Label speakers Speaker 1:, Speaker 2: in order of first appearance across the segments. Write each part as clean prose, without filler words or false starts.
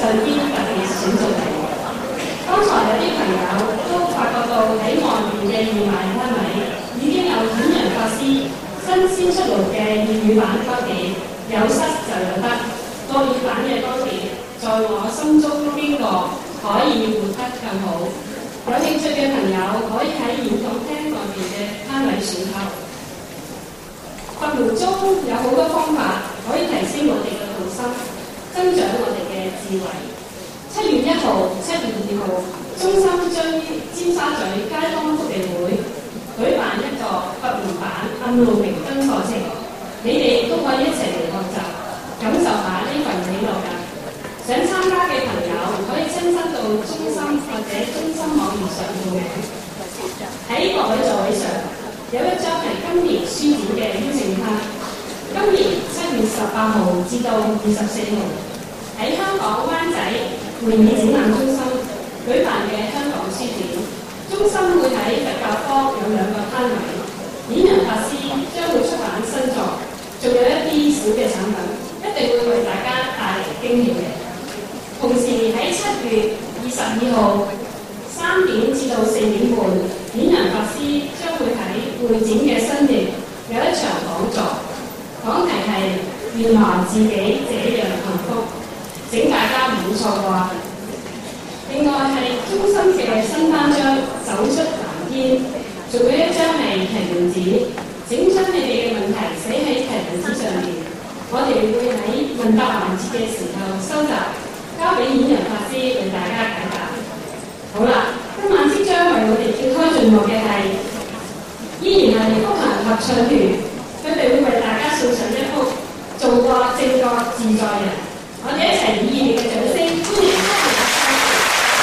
Speaker 1: 邊特別選進嚟。剛才有啲朋友都發覺到喺外面嘅義賣攤位已經有顯揚法師新鮮出爐嘅粵語版歌碟，有失就有得。國語版嘅歌碟，在我心中邊個可以活得更好？有興趣嘅朋友可以喺演講廳外面嘅攤位選購。佛門中有好多方法可以提升我哋嘅道心，增長我哋嘅智慧。7月1號、7月2號，中心將於尖沙咀街坊福利會舉辦一個佛門版暗路明燈課程，你哋都可以一齊嚟學習，感受下呢份喜樂㗎。想參加嘅朋友可以親身到中心或者中心網頁上報名。喺各位座位上有一張係今年書展嘅邀請卡。今年7月18號至到24號喺香港灣仔會議展覽中心舉辦嘅香港書展，中心會喺佛教科有2個攤位，演揚法師將會出版新作，仲有一啲小嘅產品，一定會為大家帶嚟驚喜嘅。同時喺7月22號3點至到4點半，演揚法師將會喺會展嘅新翼有一場講座，講題係原來自己這樣幸福，請大家唔好錯過。另外係中心嘅新單張走出藍天，仲有一張係提名紙，請將你哋嘅問題寫喺提名紙上面，我哋會喺問答環節嘅時候收集，交俾演揚法師為大家解答。好啦，今晚即將為我哋揭開序幕嘅係，依然係福行合唱團，佢哋會為大家送上一幅做個正覺自在人。我哋一齊以熱烈嘅掌聲歡迎福行合唱團。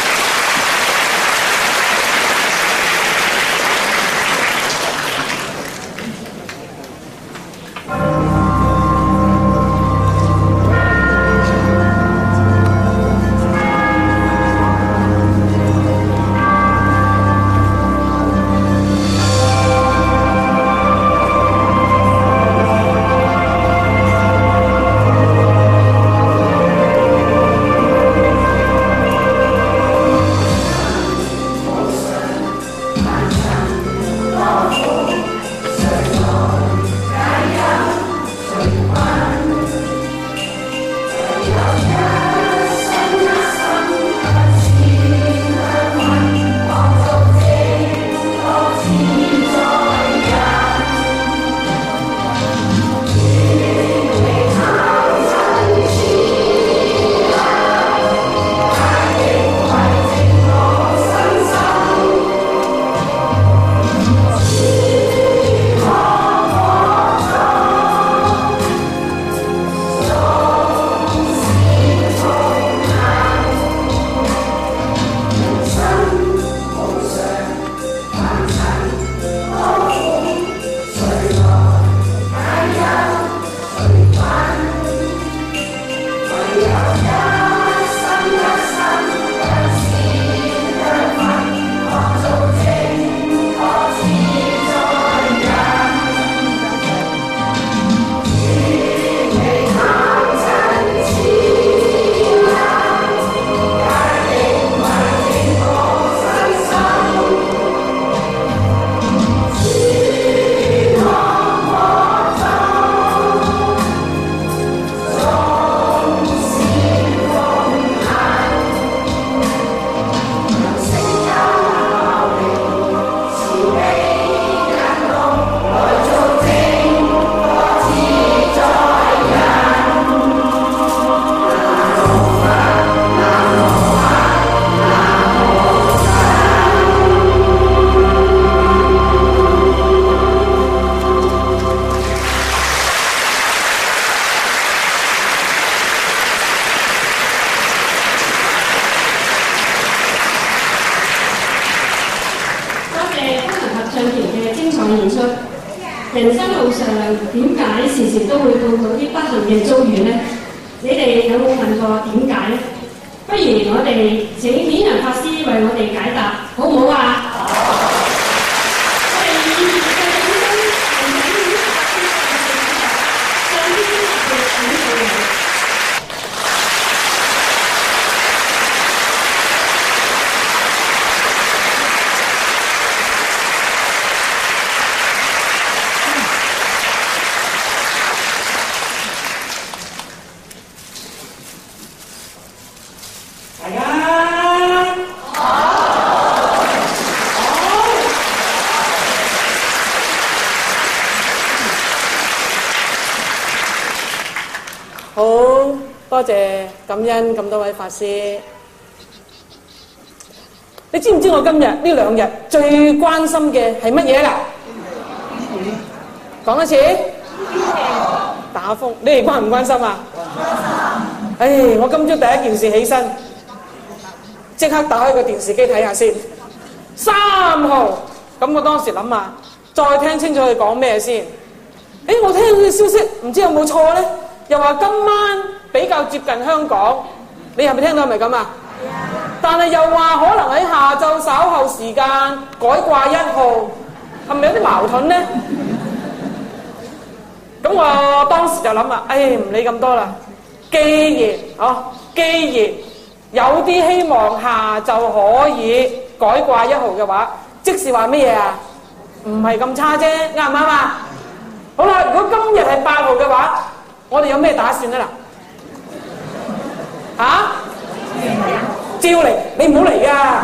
Speaker 1: 人生路上點解時時都會碰到啲不幸嘅遭遇呢？你哋有冇問過點解呢？不如我哋請演揚法師為我哋解答，好唔好啊？我哋以熱烈嘅掌聲，歡迎演揚法師為我哋解答上天嘅請求。
Speaker 2: 大家好多謝感恩咁多位法師。你知唔知我今日呢兩日最關心嘅係乜嘢啦？講一次。打風，你哋關唔關心啊？關心。我今朝第一件事起身，即刻打開個電視機睇下先。3號，咁我當時諗下，再聽清楚佢講咩先。我聽到嘅消息，唔知有冇錯咧？又話今晚比較接近香港，你係咪聽到係咪咁啊？係啊。但係又話可能喺下晝稍後時間改掛1號，係咪有啲矛盾咧？咁我當時就諗啊，唔理咁多啦。既然有啲希望下晝可以改掛1號嘅話，即是話乜嘢啊？唔係咁差啫，啱唔啱啊？好啦，如果今日係8號嘅話，我哋有咩打算啊？嗱，照嚟，你唔好嚟啊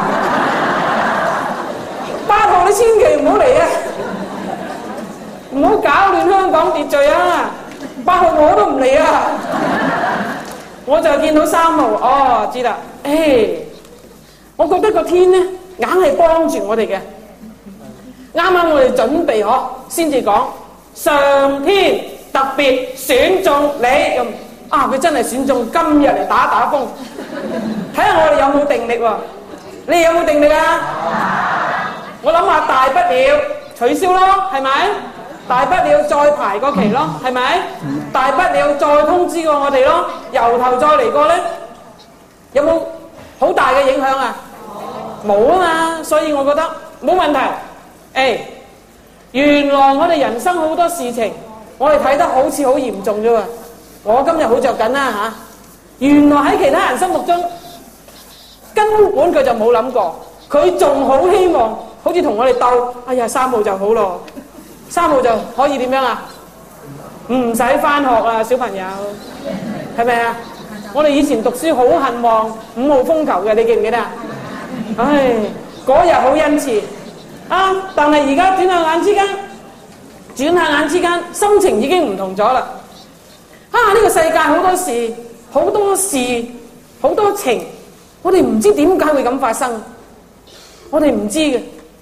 Speaker 2: ！8號你千祈唔好嚟啊！唔好搞亂香港秩序啊！8號我都唔嚟啊！我就見到3號，知啦。我覺得個天咧硬係幫住我哋嘅。啱啱我哋準備先至講上天特別選中你咁佢真係選中今日嚟打風，睇下我哋有冇定力喎？你哋有冇定力啊？我諗下大不了取消咯，係咪？大不了再排個期咯，係咪？大不了再通知過我哋咯，由頭再嚟過咧，有冇好大嘅影響啊？冇啊嘛，所以我覺得冇問題。原來我哋人生好多事情，我哋睇得好似好嚴重啫喎。我今日好着緊啦嚇，原來喺其他人心目中根本佢就冇諗過，佢仲好希望好似同我哋鬥。3號就好咯。3號就可以點樣啊？唔使返學啊，小朋友，係咪啊？我哋以前讀書好恨望5號風球嘅，你記唔記得啊？嗰日好恩賜但係而家轉下眼之間，心情已經唔同咗啦。呢個世界好多事、好多情，我哋唔知點解會咁發生，我哋唔知嘅。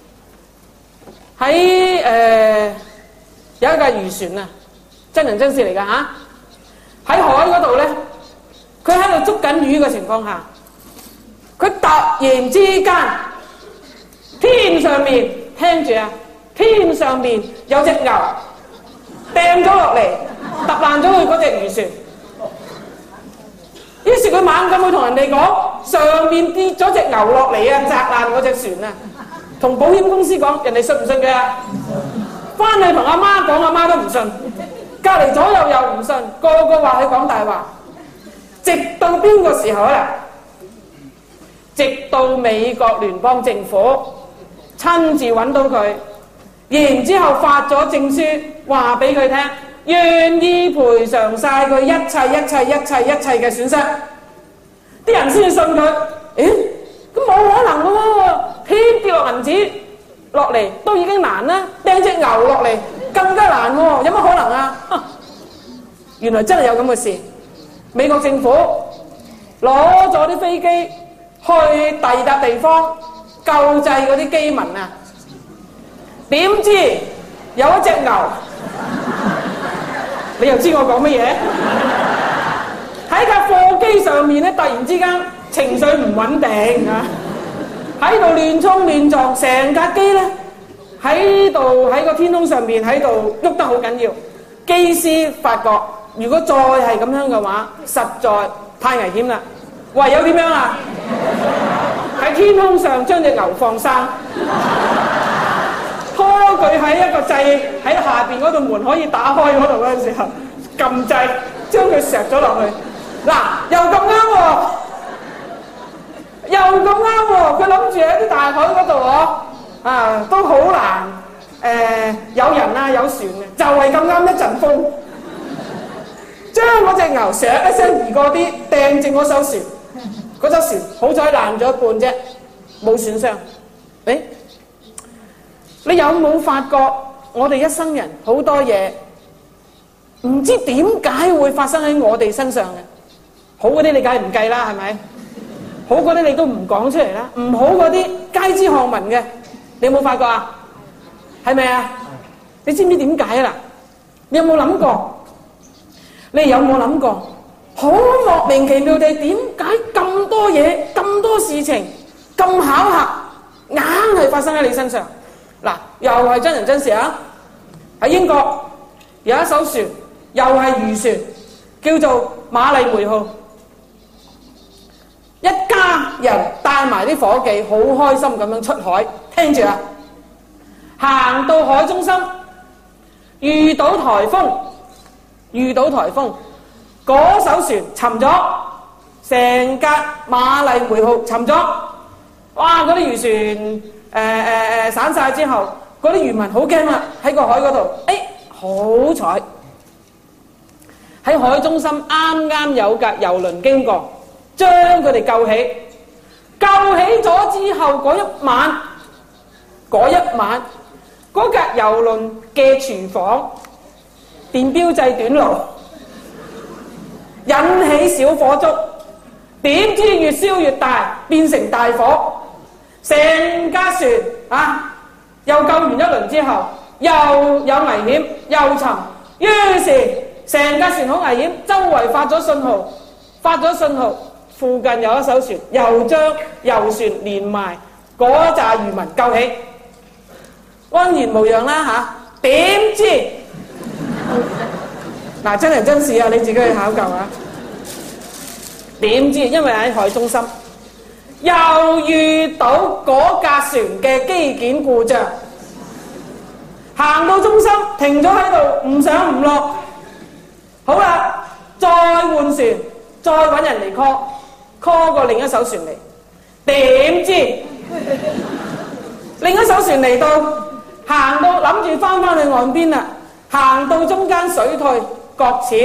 Speaker 2: 喺有一架漁船啊，真人真事嚟㗎嚇。喺海嗰度咧，佢喺度捉緊魚嘅情況下，佢突然之間天上面，聽住啊，天上面有隻牛掟咗落嚟，揼爛咗佢嗰隻漁船。於是佢猛咁去同人哋講，上面跌咗隻牛落嚟啊，砸爛嗰隻船啊！同保險公司講，人哋信唔信佢啊？翻去同阿媽講，阿媽都唔信，隔離左右又唔信，個個話佢講大話。直到邊個時候啊？直到美國聯邦政府親自揾到佢，然之後發咗證書，話俾佢聽，願意賠償晒佢一切嘅損失。啲人先信佢。咁冇可能嘅喎，天跌落銀紙落嚟都已經難啦，掟隻牛落嚟更加難喎，有乜可能啊？原來真係有咁嘅事。美國政府攞咗啲飛機去第二笪地方救濟嗰啲饑民啊，點知有一隻牛，你又知我講乜嘢？喺架貨機上面咧，突然之間情緒唔穩定啊，喺度亂衝亂撞，成架機咧喺個天空上面喺度喐得好緊要。機師發覺如果再係咁樣嘅話，實在太危險啦，唯有點樣啊？喺天空上將隻牛放生，拖佢喺一個掣喺下邊嗰度門可以打開嗰度嗰陣時候，撳掣將佢錫咗落去。嗱，又咁啱喎，佢諗住喺啲大海嗰度都好難有人啊有船嘅，就係咁啱一陣風，將嗰隻牛錫一聲移過啲，掟正嗰艘船， 嗰隻船好彩爛咗一半啫，冇損傷。你有冇發覺我哋一生人好多嘢唔知點解會發生喺我哋身上嘅？好嗰啲你梗係唔計啦，係咪？好嗰啲你都唔講出嚟啦，唔好嗰啲皆知巷聞嘅，你有冇發覺啊？係咪啊？你知唔知點解啊？你有冇諗過？你有冇諗過？好莫名其妙地，點解咁多嘢、咁多事情、咁巧合，硬係發生喺你身上？嗱，又係真人真事啊！喺英國有一艘船，又係漁船，叫做瑪麗梅號。一家人帶埋啲伙計，好開心咁樣出海。聽住啦，行到海中心，遇到颱風，嗰艘船沉咗，成架瑪麗梅號沉咗。哇！嗰啲漁船散晒之後，嗰啲漁民好驚啦，喺個海嗰度。好彩喺海中心啱啱有架郵輪經過，將佢哋救起。救起咗之後嗰一晚，嗰架郵輪嘅廚房電標掣短路，引起小火燭，點知越燒越大，變成大火，成架船又救完一輪之後，又有危險，又沉，於是成架船好危險，周圍發咗信號，附近有一艘船，又將遊船連埋嗰紮漁民救起，安然無恙啦嚇。點知嗱，真人真事啊，你自己去考究啊。點知因為喺海中心，又遇到嗰架船嘅機件故障，行到中心停咗喺度，唔上唔落。好啦，再換船，再揾人嚟 call 過另一艘船嚟。點知另一艘船嚟到，行到諗住翻去岸邊啦，行到中間水退擱淺。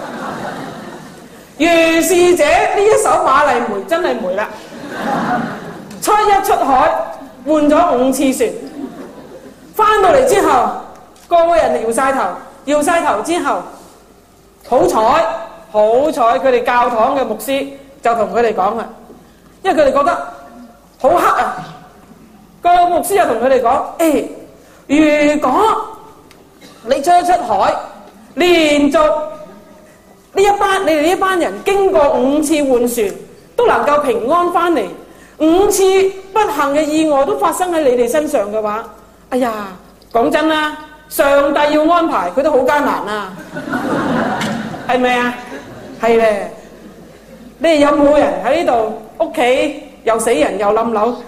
Speaker 2: 如是者呢一艘瑪麗梅真係梅啦，出海換咗5次船，翻到嚟之後，個人搖晒頭之後，好彩佢哋教堂嘅牧師就同佢哋講啦，因為佢哋覺得好黑啊。個牧師又同佢哋講：如果你出海，連續你哋呢班人經過5次換船，都能夠平安翻嚟，5次不幸嘅意外都發生喺你哋身上嘅話，哎呀，講真啦，上帝要安排佢都好艱難啊，係咪啊？係咧。你哋有冇人喺呢度屋企又死人又冧樓？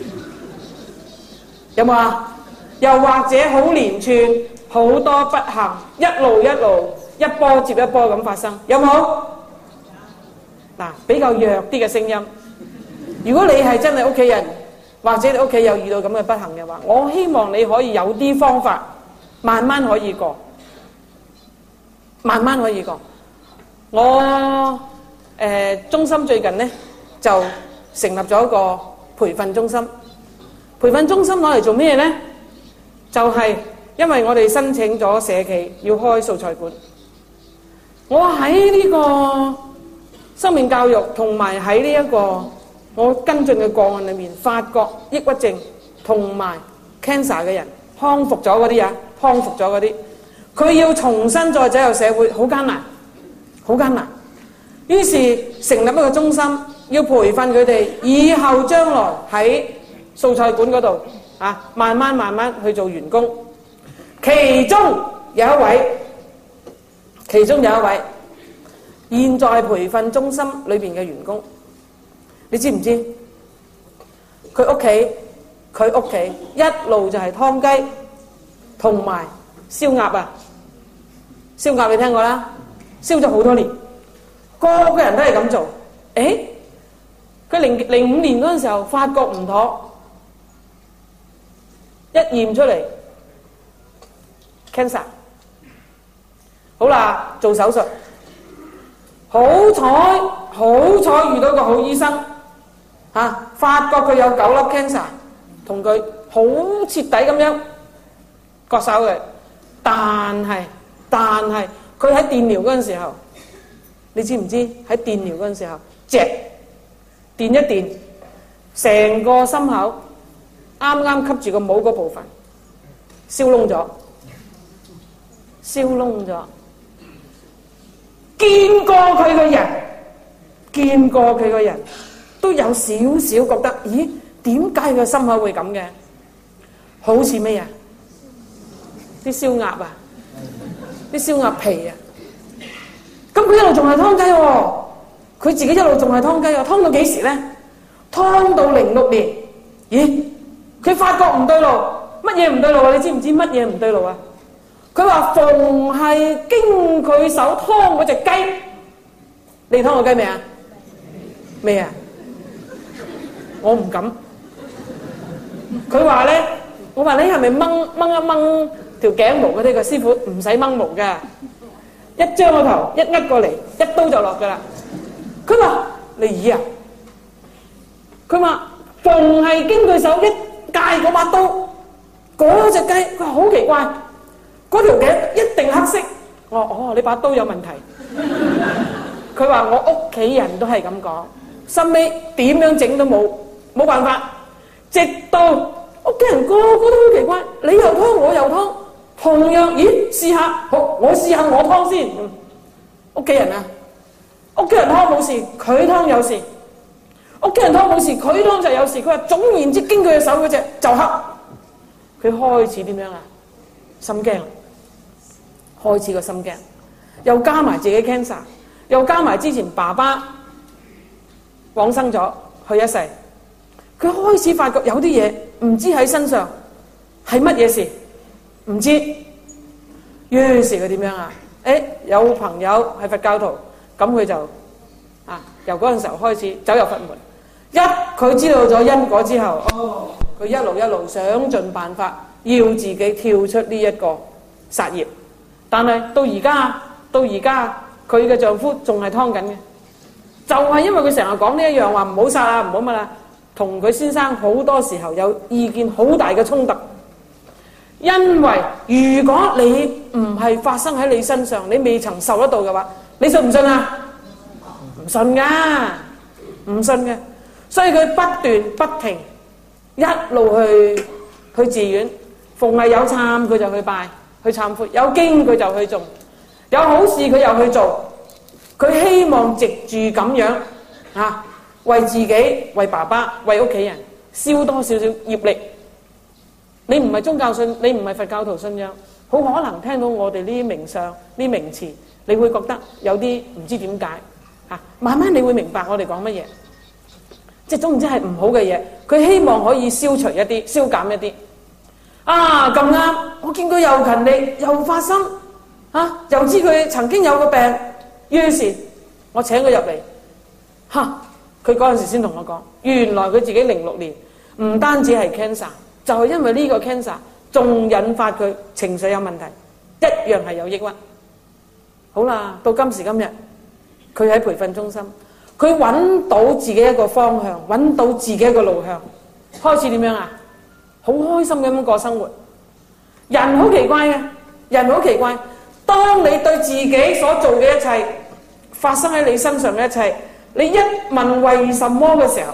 Speaker 2: 有冇啊？又或者好連串好多不幸，一路一波接一波咁發生，有冇？嗱，比較弱啲嘅聲音。如果你係真係屋企人，或者你屋企有遇到咁嘅不幸嘅話，我希望你可以有啲方法，慢慢可以過。我中心最近呢就成立咗一個培訓中心。培訓中心攞嚟做咩呢？就係因為我哋申請咗社企要開素菜館。我喺呢個生命教育同埋喺呢一個我跟進嘅個案裏面，發覺抑鬱症同埋 cancer 嘅人康復咗嗰啲，佢要重新再走入社會，好艱難。於是成立一個中心，要培訓佢哋，以後將來喺素菜館嗰度慢慢去做員工。其中有一位現在培訓中心裏邊嘅員工，你知唔知佢屋企一路就係劏雞同埋燒鴨啊！燒鴨你聽過啦，燒咗好多年，個個人都係咁做。佢05年嗰陣時候發覺唔妥，一驗出嚟 cancer。好啦，做手術，好彩遇到個好醫生， 發覺佢有9粒 cancer， 同佢好徹底咁樣割手嘅。但係佢喺電療嗰陣時候，你知唔知喺電療嗰陣時候，電一電，成個心口啱啱吸住個帽嗰部分燒燶咗。見過佢嘅人都有少少覺得，咦？點解個心口會咁嘅？好似咩啊？啲燒鴨啊，啲燒鴨皮啊。咁佢一路仲係劏雞喎，佢自己一路仲係劏雞喎，劏到幾時咧？劏到06年，咦？佢發覺唔對路，乜嘢唔對路啊？你知唔知乜嘢唔對路啊？佢話逢係經佢手劏嗰隻雞，你劏過雞未啊？未啊？我唔敢。佢話咧，我話你係咪掹一掹條頸毛嗰啲？個師傅唔使掹毛㗎，一將個頭一握過嚟，一刀就落㗎啦。佢話你咦啊？佢話逢係經佢手一戒嗰把刀，嗰隻雞，佢話好奇怪。嗰條頸一定黑色，我話哦，你把刀有問題。佢話我屋企人都係咁講，後尾點樣整都冇辦法，直到屋企人個個都好奇怪，你又劏我又劏，同樣咦試下，好我試下我劏先。屋企人啊，屋企人劏冇事，佢劏有事；屋企人劏冇事，佢劏就有事。佢話總言之，經佢嘅手嗰隻就黑。佢開始點樣啊？心驚，開始個心驚，又加埋自己 cancer， 又加埋之前爸爸往生咗去一世，佢開始發覺有啲嘢唔知喺身上係乜嘢事，唔知。於是佢點樣啊？有朋友係佛教徒，咁佢就由嗰陣時候開始走入佛門。佢知道咗因果之後，佢一路想盡辦法要自己跳出呢一個殺業。但係到而家佢嘅丈夫仲係劏緊嘅，就係因為佢成日講呢一樣話唔好殺啊，唔好乜啦，同佢先生好多時候有意見好大嘅衝突。因為如果你唔係發生喺你身上，你未曾受得到嘅話，你信唔信啊？唔信㗎，唔信嘅。所以佢不斷不停一路去寺院，逢係有懺佢就去拜去懺悔，有經佢就去做，有好事佢又去做。佢希望藉住咁樣為自己、為爸爸、為屋企人燒多少少業力。你唔係宗教信，你唔係佛教徒信仰，好可能聽到我哋呢啲名相、呢名詞，你會覺得有啲唔知點解慢慢你會明白我哋講乜嘢。即係總之係唔好嘅嘢，佢希望可以消除一啲、消減一啲。咁啱，我見佢又勤力，又發心，又知佢曾經有個病，於是我請佢入嚟。佢嗰陣時先同我講，原來佢自己06年唔單止係 cancer， 就係因為呢個 cancer 仲引發佢情緒有問題，一樣係有抑鬱。好啦，到今時今日，佢喺培訓中心。佢揾到自己一個方向，揾到自己一個路向，開始點樣啊？好開心咁樣過生活。人好奇怪嘅，人好奇怪。當你對自己所做嘅一切，發生喺你身上嘅一切，你一問為什麼嘅時候，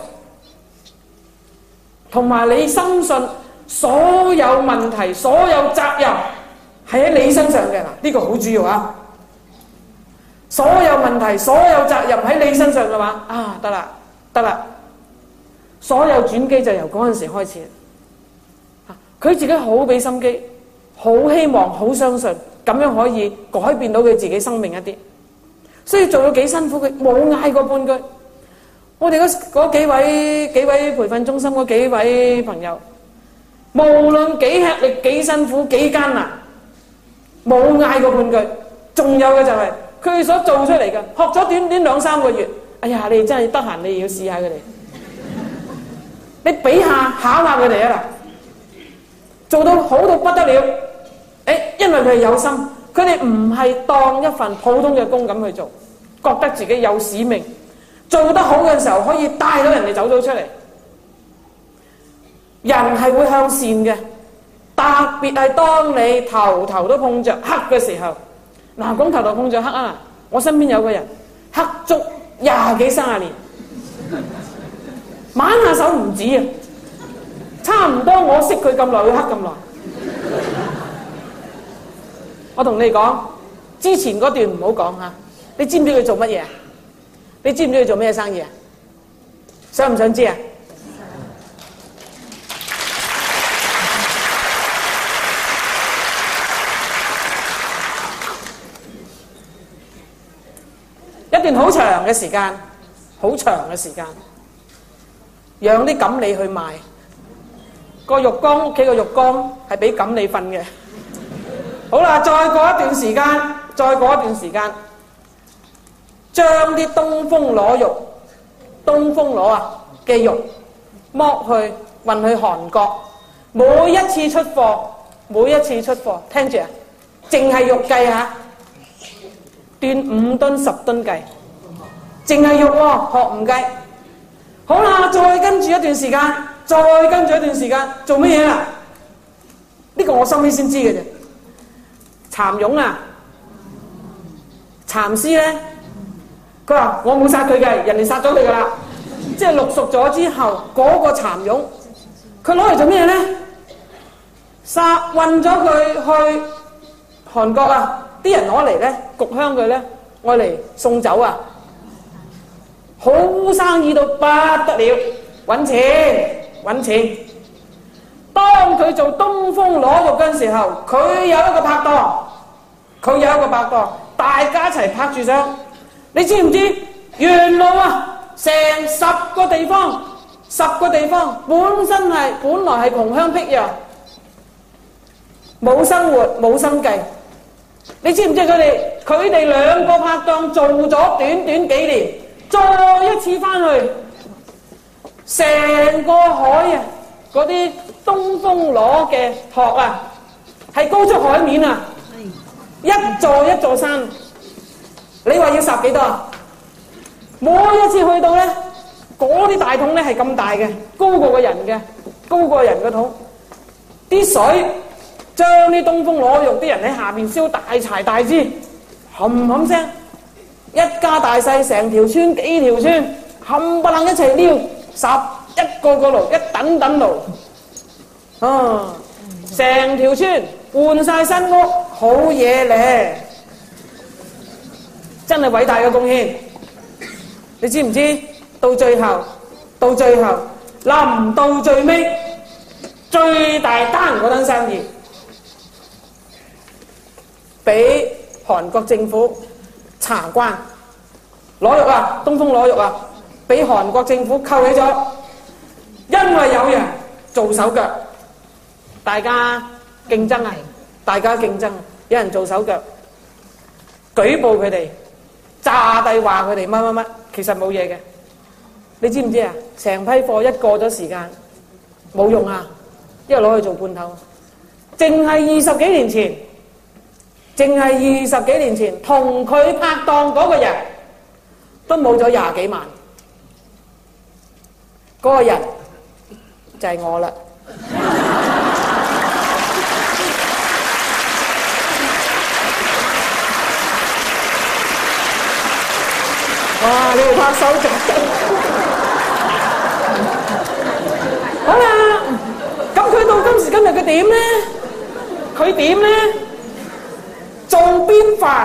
Speaker 2: 同埋你深信所有問題、所有責任係喺你身上嘅，呢個好主要啊！所有問題、所有責任喺你身上嘅話，得啦，所有轉機就由嗰陣時開始。佢自己好俾心機，好希望、好相信，咁樣可以改變到佢自己生命一啲。所以做到幾辛苦，佢冇嗌過半句。我哋嗰幾位培訓中心嗰幾位朋友，無論幾吃力、幾辛苦、幾艱難，冇嗌過半句。仲有嘅就係佢所做出嚟嘅，學咗短短2-3個月。哎呀，你真係得閒，你要試下佢哋。你比下考下佢哋啊！做到好到不得了。因為佢係有心，佢哋唔係當一份普通嘅工咁去做，覺得自己有使命， 做得好嘅時候可以帶到人哋走咗出嚟。人係會向善嘅，特別係當你頭頭都碰着黑嘅時候。嗱，講頭頭碰着黑啊！我身邊有個人黑足20幾30年，挽下手唔止啊！差唔多我識佢咁耐，佢黑咁耐。我同你講，之前嗰段唔好講嚇。你知唔知佢做乜嘢啊？你知唔知佢做咩生意啊？想唔想知啊？一段好長嘅時間，好長嘅時間，養啲錦鯉去賣。個浴缸，屋企個浴缸係俾錦鯉瞓嘅。好啦，再過一段時間，將啲東風螺肉，東風螺啊嘅肉剝去運去韓國，每一次出貨，聽住啊，淨係肉計嚇，斷5噸10噸計，淨係肉喎，殼唔計。好啦，再跟住一段時間，做乜嘢啊？呢個我收尾先知嘅啫。蠶蛹啊，蠶絲咧，佢話我冇殺佢嘅，人哋殺咗佢噶啦。即係淥熟咗之後，嗰個蠶蛹，佢攞嚟做咩咧？運咗佢去韓國啊！啲人攞嚟咧焗香佢咧，愛嚟送酒啊！好生意到不得了，揾錢。當佢做東風螺肉嗰陣時候，佢有一個拍檔，大家一齊拍住上。你知唔知沿路啊，成10個地方，本來係窮鄉僻壤，冇生活冇生計。你知唔知佢哋兩個拍檔做咗短幾年，再一次翻去，成個海啊，嗰啲東風螺嘅殼啊，係高出海面啊，一座山。你話要十幾多啊？每一次去到咧，嗰啲大桶咧係咁大嘅，高過個人嘅桶，啲水將啲東風螺肉，啲人喺下邊燒大柴大枝，冚聲，一家大細成條村幾條村冚唪唥一齊撩，11個爐，一等爐，成條村換晒新屋，好嘢咧！真係偉大嘅貢獻。你知唔知到最後臨到最尾最大單嗰單生意，俾韓國政府查關，螺肉啊，東風螺肉啊，俾韓國政府扣起咗，因為有人做手腳，大家競爭，有人做手腳，舉報佢哋，詐帝話佢哋乜，其實冇嘢嘅。你知唔知啊？成批貨一過咗時間冇用啊，因為攞去做罐頭。淨係20幾年前，同佢拍檔嗰個人都冇咗20幾萬。嗰個人就係我啦。哇！你哋拍手掌。好啦，咁佢到今時今日佢點咧？做邊飯？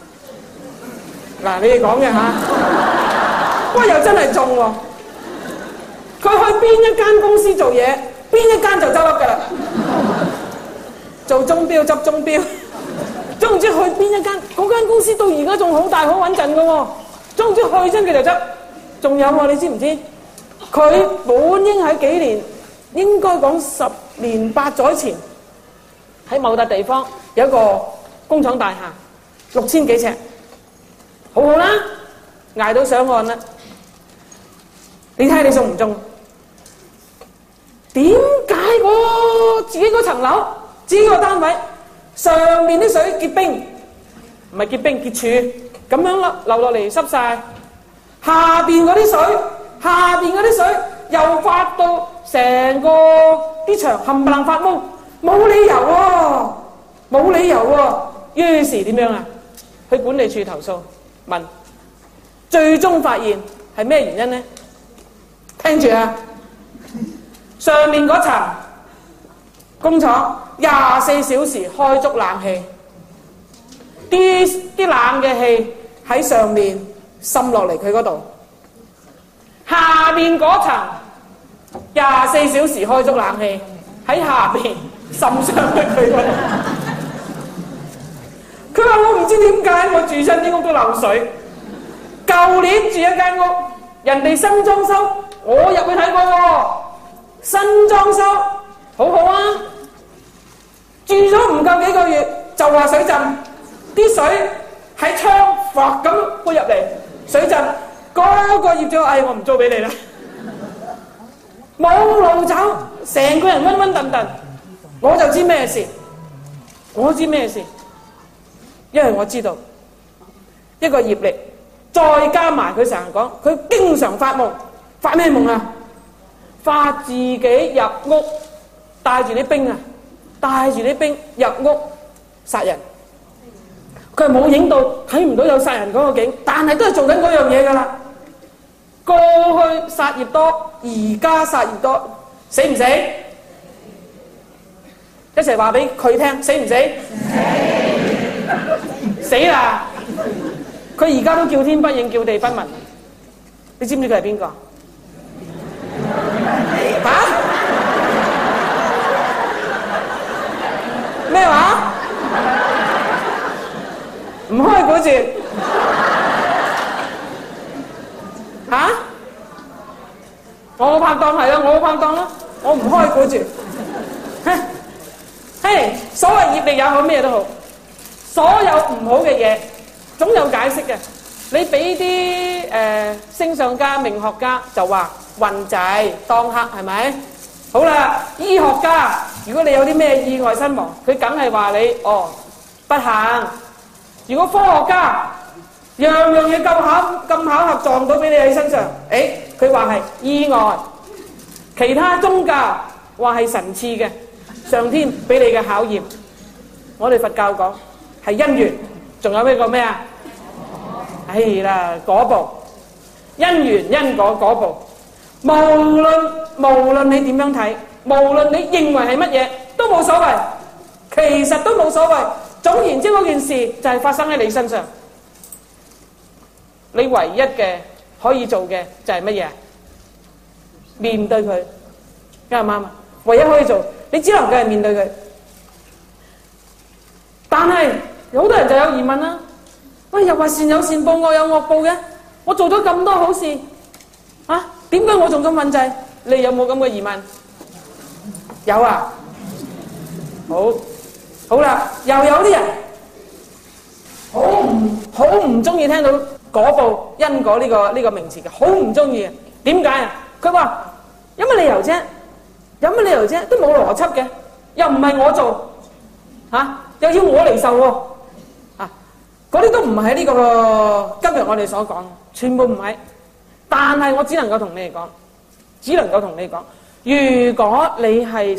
Speaker 2: 嗱，你哋講嘅嚇，不過又真係中喎。佢去邊一間公司做嘢，邊一間就執笠㗎啦。做鐘錶執鐘錶，總唔知去邊一間，嗰間公司到而家仲好大好穩陣㗎喎。總之去親佢就執。仲有喎，你知唔知？佢本應喺幾年，應該講10年8載前，喺某笪地方有一個工廠大廈，6000幾尺，好啦，捱到上岸啦。你睇下你中唔中？點解自己嗰層樓、自己個單位上面啲水結冰，唔係結冰結柱，咁樣流落嚟濕晒， 下邊嗰啲水又發到成個啲牆冚唪唥發毛，冇理由喎。於是點樣啊？去管理處投訴問，最終發現係咩原因呢？聽住啊！上面嗰層工廠24小時開足冷氣，啲冷嘅氣喺上面滲落嚟佢嗰度，下面嗰層24小時開足冷氣喺下邊滲上去佢嗰度。佢話我唔知點解我住親啲屋都漏水。舊年住一間屋，人哋新裝修，我入去睇過喎，新裝修好好啊。住咗唔夠幾個月就話水浸，啲水喺窗滑咁潑入嚟，水浸。嗰個業主話：我唔租俾你啦，冇路走，成個人暈暈沌沌。我就知咩事，因為我知道一個業力，再加埋佢成日講，佢經常發夢，發咩夢啊？發自己入屋，帶住啲兵入屋殺人。佢係冇影到，睇唔到有殺人嗰個景，但係都係做緊嗰樣嘢噶啦。過去殺業多，而家殺業多，死唔死？一齊話俾佢聽，死唔死？死啦！佢而家都叫天不應，叫地不聞。你知唔知佢係邊個？嚇？咩話？唔開估住嚇？我拍檔係啦，我拍檔啦，我唔開估住。嘿，所謂業力也好，咩都好，所有唔好嘅嘢總有解釋嘅。你俾啲星相家、命學家就話運滯當克，係咪？好啦，醫學家，如果你有啲咩意外身亡，佢梗係話你不幸。如果科學家樣樣嘢咁巧合撞到俾你喺身上，佢話係意外。其他宗教話係神賜嘅，上天俾你嘅考驗。我哋佛教講係因緣，仲有咩個咩啊？係啦，果報，因緣因果果報。無論你點樣睇，無論你認為係乜嘢都冇所謂，其實都冇所謂。總言之，嗰件事就係發生喺你身上，你唯一嘅可以做嘅就係乜嘢？面對佢，啱唔啱啊？唯一可以做，你只能夠係面對佢。但係有好多人就有疑問啦，喂，又話善有善報，惡有惡報嘅，我做咗咁多好事，點解我仲咁運滯？你有冇咁嘅疑問？有啊，好啦，又有啲人好唔中意聽到果報因果呢個名詞嘅，好唔中意。點解啊？佢話有乜理由啫？都冇邏輯嘅，又唔係我做，又要我嚟受喎，嗰啲都唔係呢個今日我哋所講，全部唔係。但係我只能夠同你哋講，如果你係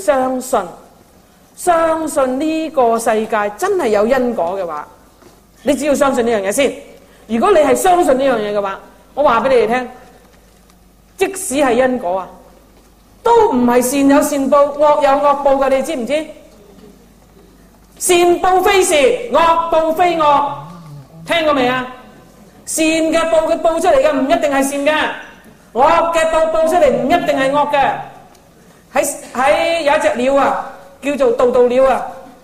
Speaker 2: 相信呢個世界真係有因果嘅話，你只要相信呢樣嘢先。如果你係相信呢樣嘢嘅話，我話俾你哋聽，即使係因果都唔係善有善報，惡有惡報㗎，你知唔知？善報非善，惡報非惡，聽過未啊？善嘅報佢報出嚟嘅唔一定係善嘅，惡嘅報出嚟唔一定係惡嘅。喺有一隻鳥叫做渡渡鳥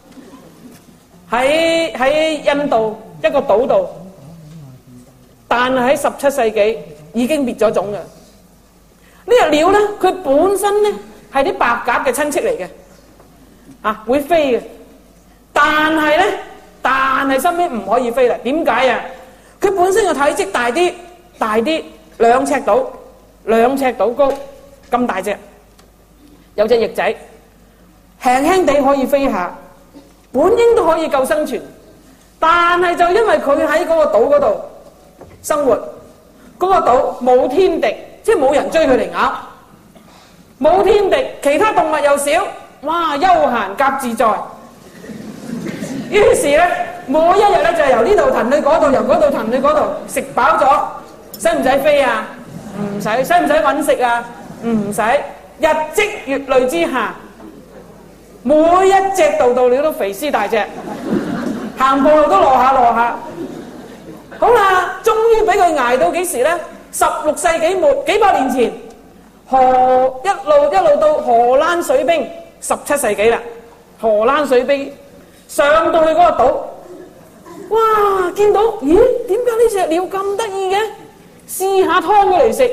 Speaker 2: 喺印度一個島度，但係喺17世紀已經滅咗種嘅。呢隻鳥咧，佢本身咧係啲白鴿嘅親戚嚟嘅，會飛嘅，但係身邊唔可以飛啦。點解啊？佢本身個體積大啲，2尺到高咁大隻，有隻翼仔，輕輕地可以飛下，本應都可以夠生存，但係就因為佢喺嗰個島嗰度生活， 嗰個島冇天敵，即係冇人追佢嚟咬，冇天敵，其他動物又少，哇，悠閒夾自在。於是咧，每一日咧就係由呢度騰去嗰度，由嗰度騰去嗰度，食飽咗，使唔使飛啊？唔使。使唔使揾食啊？唔使。日積月累之下，每一隻渡渡鳥都肥屍大隻，行步路都落下。好啦，終於俾佢捱到幾時咧？16世紀末，幾百年前，一路到荷蘭水兵，17世紀啦，荷蘭水兵上到去嗰個島，哇！見到咦？點解呢隻鳥咁得意嘅？試下劏佢嚟食，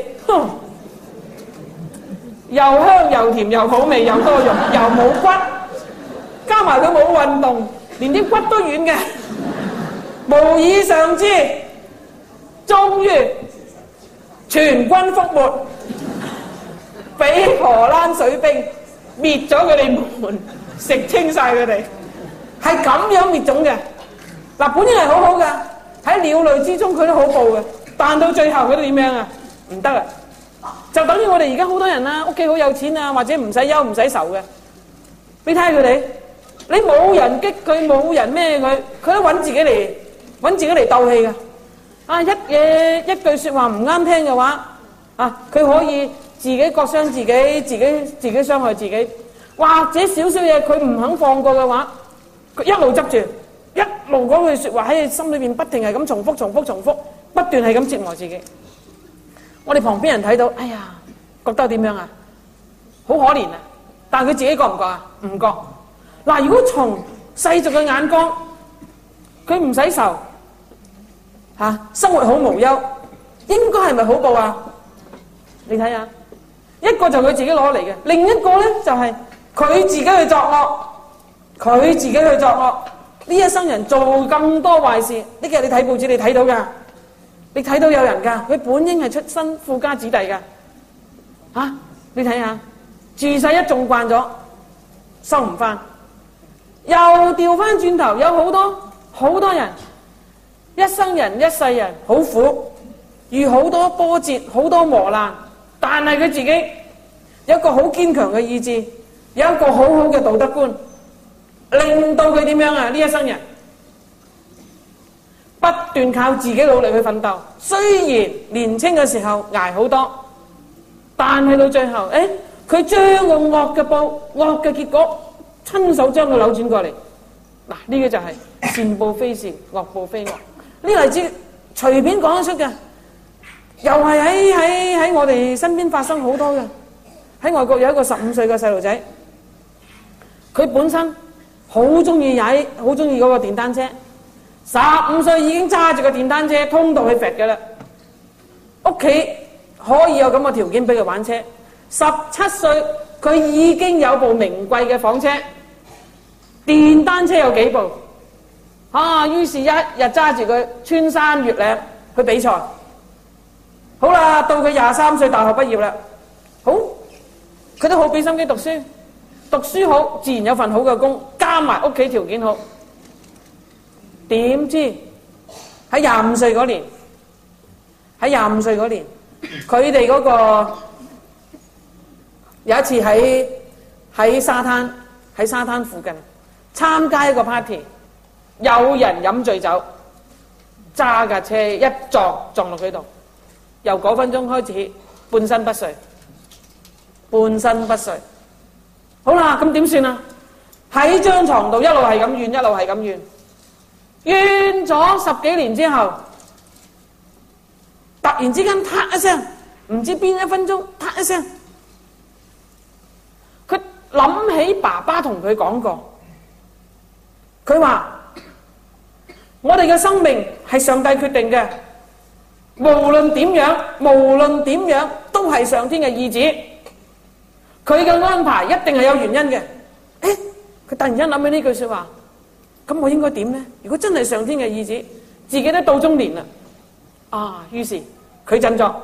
Speaker 2: 又香又甜又好味又多肉又冇骨，加埋佢冇運動，連啲骨都軟嘅，無以償之。終於全軍覆沒，俾荷蘭水兵滅咗佢哋門，食清晒佢哋，係咁樣滅種嘅。嗱，本應係好好㗎，喺鳥類之中佢都好報嘅，但到最後佢都點樣啊？唔得啊！就等於我哋而家好多人啦，屋企好有錢啊，或者唔使憂唔使愁嘅。你睇下佢哋，你冇人激佢，冇人咩佢，佢都揾自己嚟鬥氣嘅。啊，一句説話唔啱聽嘅話，啊，佢可以自己割傷自己傷害自己，或者少少嘢佢唔肯放過嘅話，佢一路執住，一路講句説話喺心裏邊不停係咁重複，不斷係咁折磨自己。我哋旁邊人睇到，哎呀，覺得點樣啊？好可憐啊！但係佢自己覺唔覺啊？唔覺。嗱，如果從世俗嘅眼光，佢唔使愁嚇，生活好無憂，應該係咪好報啊？你睇下，一個就佢自己攞嚟嘅，另一個咧就係佢自己去作惡，呢一生人做咁多壞事，呢幾日你睇報紙你睇到㗎。你睇到有人㗎，佢本應係出身富家子弟㗎，你睇下，自細一縱慣咗，收唔翻，又調翻轉頭，有好多人，一生人一世人好苦，遇好多波折，好多磨難，但係佢自己有一個好堅強嘅意志，有一個好好嘅道德觀，令到佢點樣啊？呢一生人不斷靠自己努力去奮鬥，雖然年青嘅時候捱好多，但係到最後，佢將個惡嘅結果親手將佢扭轉過嚟。嗱，呢個就係善報非善，惡報非惡。呢個例子隨便講得出嘅，又係喺我哋身邊發生好多嘅。喺外國有一個15歲嘅細路仔，佢本身好中意嗰個電單車。15歲已經揸住個電單車通道去揈嘅啦，屋企可以有咁嘅條件俾佢玩車。17歲佢已經有部名貴嘅房車，電單車有幾部，於是一日揸住佢穿山越嶺去比賽。好啦，到佢23歲大學畢業啦，好，佢都好俾心機讀書好，自然有份好嘅工，加埋屋企條件好。點知喺25歲嗰年，佢哋嗰個有一次喺沙灘附近參加一個 party， 有人飲醉酒，揸架車一撞落佢度，由嗰分鐘開始半身不遂。好啦，咁點算啊？喺張床度一路係咁怨咗10幾年之後，突然之間嗒一聲，唔知邊一分鐘嗒一聲，佢諗起爸爸同佢講過，佢話我哋嘅生命係上帝決定嘅，無論點樣都係上天嘅意志，佢嘅安排一定係有原因嘅。佢突然間諗起呢句說話，咁我應該點呢？如果真係上天嘅意志，自己都到中年啦，於是佢振作，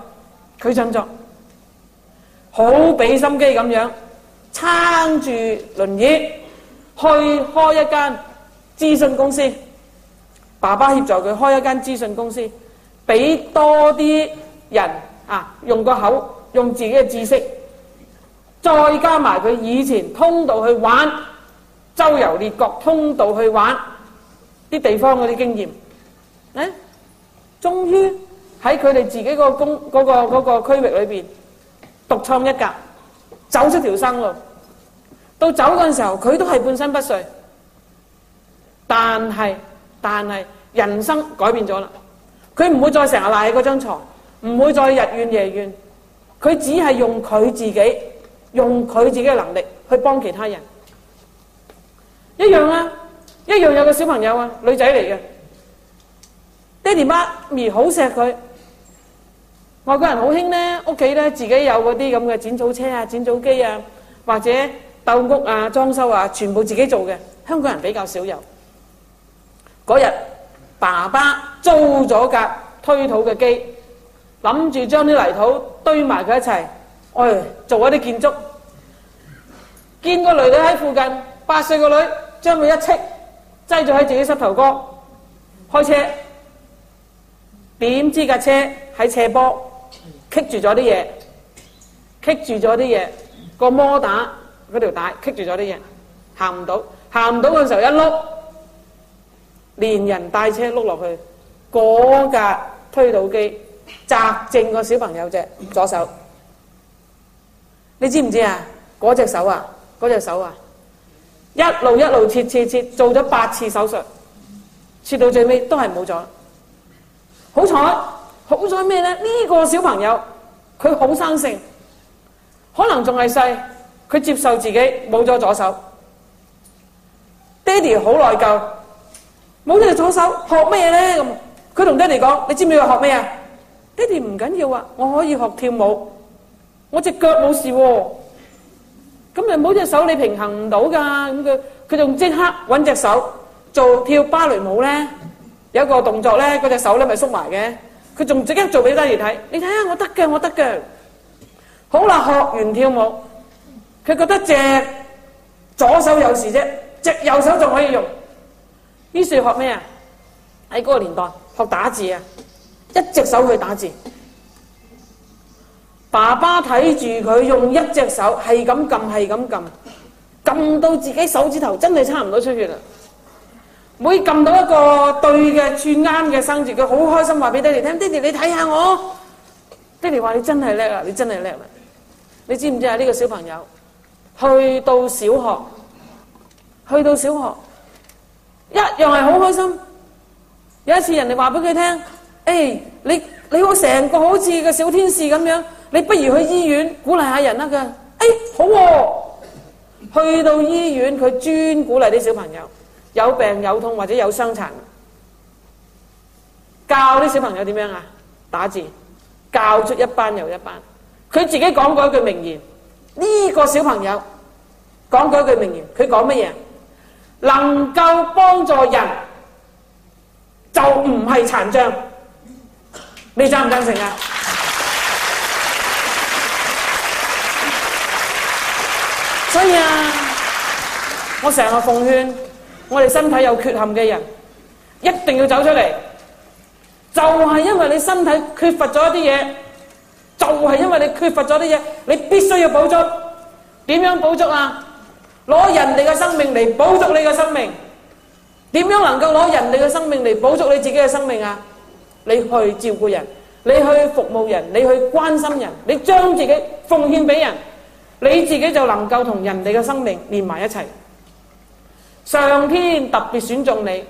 Speaker 2: 好俾心機咁樣撐住輪椅去開一間諮詢公司。爸爸協助佢開一間諮詢公司，俾多啲人用個口，用自己嘅知識，再加埋佢以前通道去玩，周遊列國，通道去玩啲地方嗰啲經驗，終於喺佢哋自己嗰個區域裏邊獨創一格，走出條生路。到走嗰陣時候，佢都係半身不遂，但係人生改變咗啦。佢唔會再成日賴喺嗰張床，唔會再日怨夜怨，佢只係用佢自己嘅能力去幫其他人。一樣有個小朋友啊，女仔嚟嘅，爹哋媽咪好錫佢。外國人好興咧，屋企咧自己有嗰啲咁嘅剪草車啊、剪草機啊，或者鬥屋啊、裝修啊，全部自己做嘅。香港人比較少有。嗰日爸爸租咗架推土嘅機，諗住將啲泥土堆埋佢一齊，做一啲建築。見個女女喺附近，8歲個女將佢一斥，擠咗喺自己膝頭哥，開車。點知架車喺斜坡棘住咗啲嘢，個摩打嗰條帶棘住咗啲嘢，行唔到嘅時候一碌，連人帶車碌落去，嗰架推土機砸正個小朋友隻左手。你知唔知啊？嗰隻手啊，一路切，做咗8次手術，切到最尾都係冇咗。好彩咩呢？呢個小朋友佢好生性，可能仲係細，佢接受自己冇咗左手。爹哋好內疚，冇咗左手學咩呢？咁佢同爹哋講：你知唔知佢學咩啊？爹哋唔緊要啊，我可以學跳舞，我隻腳冇事喎。咁你冇隻手你平衡唔到㗎。咁佢仲即刻揾隻手做跳芭蕾舞呢。有一個動作咧，嗰隻手咧咪縮埋嘅，佢仲即刻做俾爹哋睇。你睇下，我得嘅。好啦，學完跳舞，佢覺得隻左手有事啫，隻右手仲可以用。於是學咩啊？喺嗰個年代學打字啊，一隻手去打字。爸爸睇住佢用一隻手係咁撳到自己手指頭真係差唔多出血啦。每撳到一個對嘅串啱嘅生字，佢好開心話俾爹哋聽：爹哋你睇下我。爹哋話：你真係叻啦，你真係叻啦。你知唔知啊？呢個小朋友去到小學一樣係好開心。有一次人哋話俾佢聽：你好成個好似個小天使咁樣，你不如去醫院鼓勵下人啦。佢好喎。去到醫院，佢專鼓勵啲小朋友。有病有痛或者有傷殘，教啲小朋友點樣啊？打字，教出一班又一班。佢自己講過一句名言，呢個小朋友講過一句名言，佢講乜嘢？能夠幫助人就唔係殘障。你贊唔贊成啊？所以啊，我成日奉勸我哋身體有缺陷嘅人，一定要走出嚟。就係因為你身體缺乏咗一啲嘢，就係因為你缺乏咗啲嘢，你必須要補足。點樣補足啊？攞人哋嘅生命嚟補足你嘅生命。點樣能夠攞人哋嘅生命嚟補足你自己嘅生命啊？你去照顧人，你去服務人，你去關心人，你將自己奉獻俾人，你自己就能夠同人哋嘅生命連埋一齊。上天特別選中你，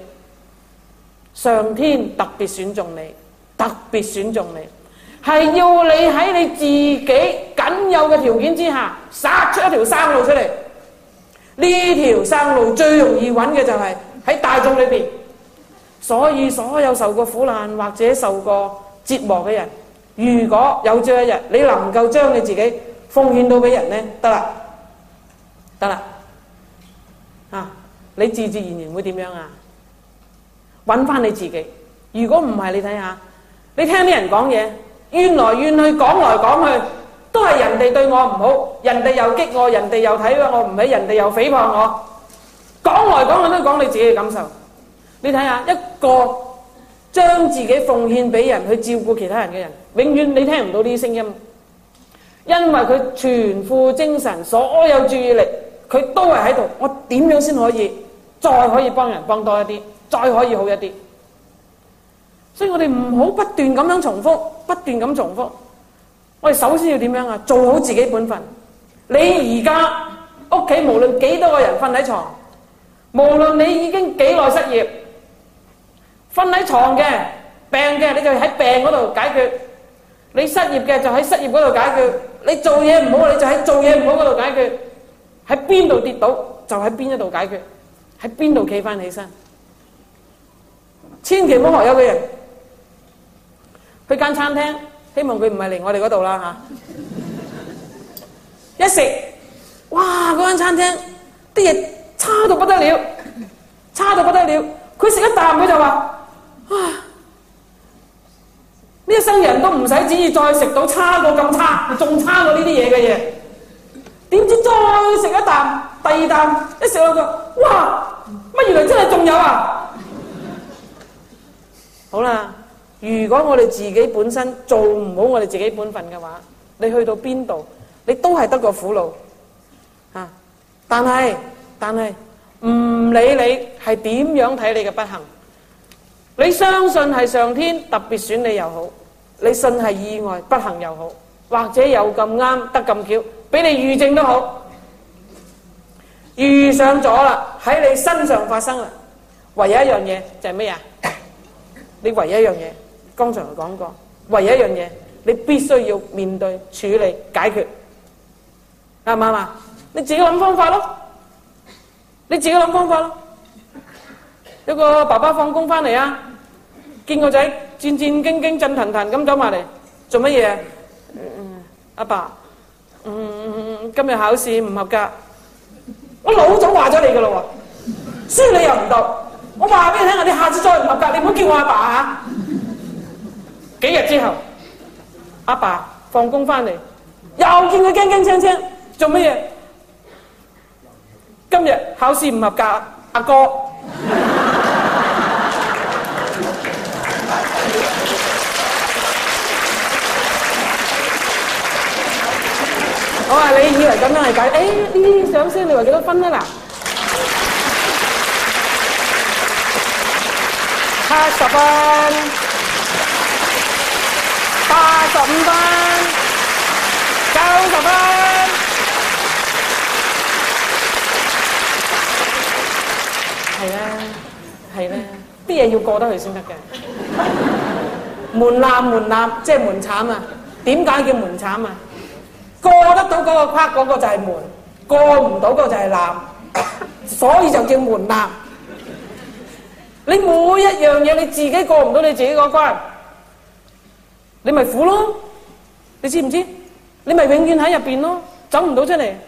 Speaker 2: 係要你喺你自己僅有嘅條件之下，殺出一條生路出嚟。呢條生路最容易揾嘅就係喺大眾裏邊。所以所有受過苦難或者受過折磨嘅人，如果有朝一日你能夠將你自己奉獻到俾人呢，得啦，你自然會點樣啊？揾翻你自己。如果唔係，你睇下，你聽啲人講嘢，怨來怨去，講來講去，都係人哋對我唔好，人哋又激我，人哋又睇我唔起，人哋又誹謗我，講來講去都講你自己嘅感受。你睇下，一個將自己奉獻俾人去照顧其他人嘅人， 永遠你聽唔到呢啲聲音，因為佢全副精神，所有注意力佢都係喺度。我點樣先可以再可以幫人幫多一啲，再可以好一啲？所以我哋唔好不斷咁樣重複，不斷咁重複。我哋首先要點樣啊？做好自己本分。你而家屋企無論幾多個人瞓喺床，無論你已經幾耐失業，瞓喺床嘅病嘅，你就喺病嗰度解決；你失業嘅就喺失業嗰度解決；你做嘢唔好，你就喺做嘢唔好嗰度解決。喺邊度跌倒就喺邊一度解決，喺邊度企翻起身。千祈唔好學有個人去間餐廳，希望佢唔係嚟我哋嗰度啦嚇。一食，哇！嗰間餐廳啲嘢差到不得了，差到不得了。佢食一啖佢就話：啊！呢一生人都唔使旨意再食到差過咁差，仲差過呢啲嘢嘅嘢。點知再食一啖，第二啖一食落去，哇！乜原來真係仲有啊！好啦，如果我哋自己本身做唔好我哋自己本分嘅話，你去到邊度，你都係得個苦惱啊！但係唔理你係點樣睇你嘅不幸，你相信係上天特別選你又好，你信係意外不幸又好，或者有咁啱得咁巧俾你遇正都好，遇上咗啦，喺你身上發生啦，唯有一樣嘢就係咩啊？你唯一一樣嘢，剛才講過，唯一一樣嘢，你必須要面對、處理、解決，啱唔啱啊？你自己諗方法咯，你自己諗方法咯。有個爸爸放工翻嚟啊，見個仔戰戰兢兢、震騰騰咁走埋嚟，做乜嘢啊？阿爸，今日考試唔合格，我老早話咗你噶啦喎，書你又唔讀。我話俾你聽啊！你下次再唔合格，你唔好叫我阿爸嚇。幾日之後，阿爸放工翻嚟，又見佢驚驚青青，做乜嘢？今日考試唔合格，阿哥。我話你以為咁樣係解？呢啲上先，你話幾多分啊嗱？80分，85分，90分，係啦，啲嘢要過得去先得嘅。門檻，即係門檻啊！點解叫門檻啊？過得到嗰個框，嗰個就係門；過唔到嗰個就係檻，所以就叫門檻。你每一樣嘢你自己過唔到你自己嗰關，你咪苦咯。你知唔知？你咪永遠喺入邊咯，走唔到出嚟。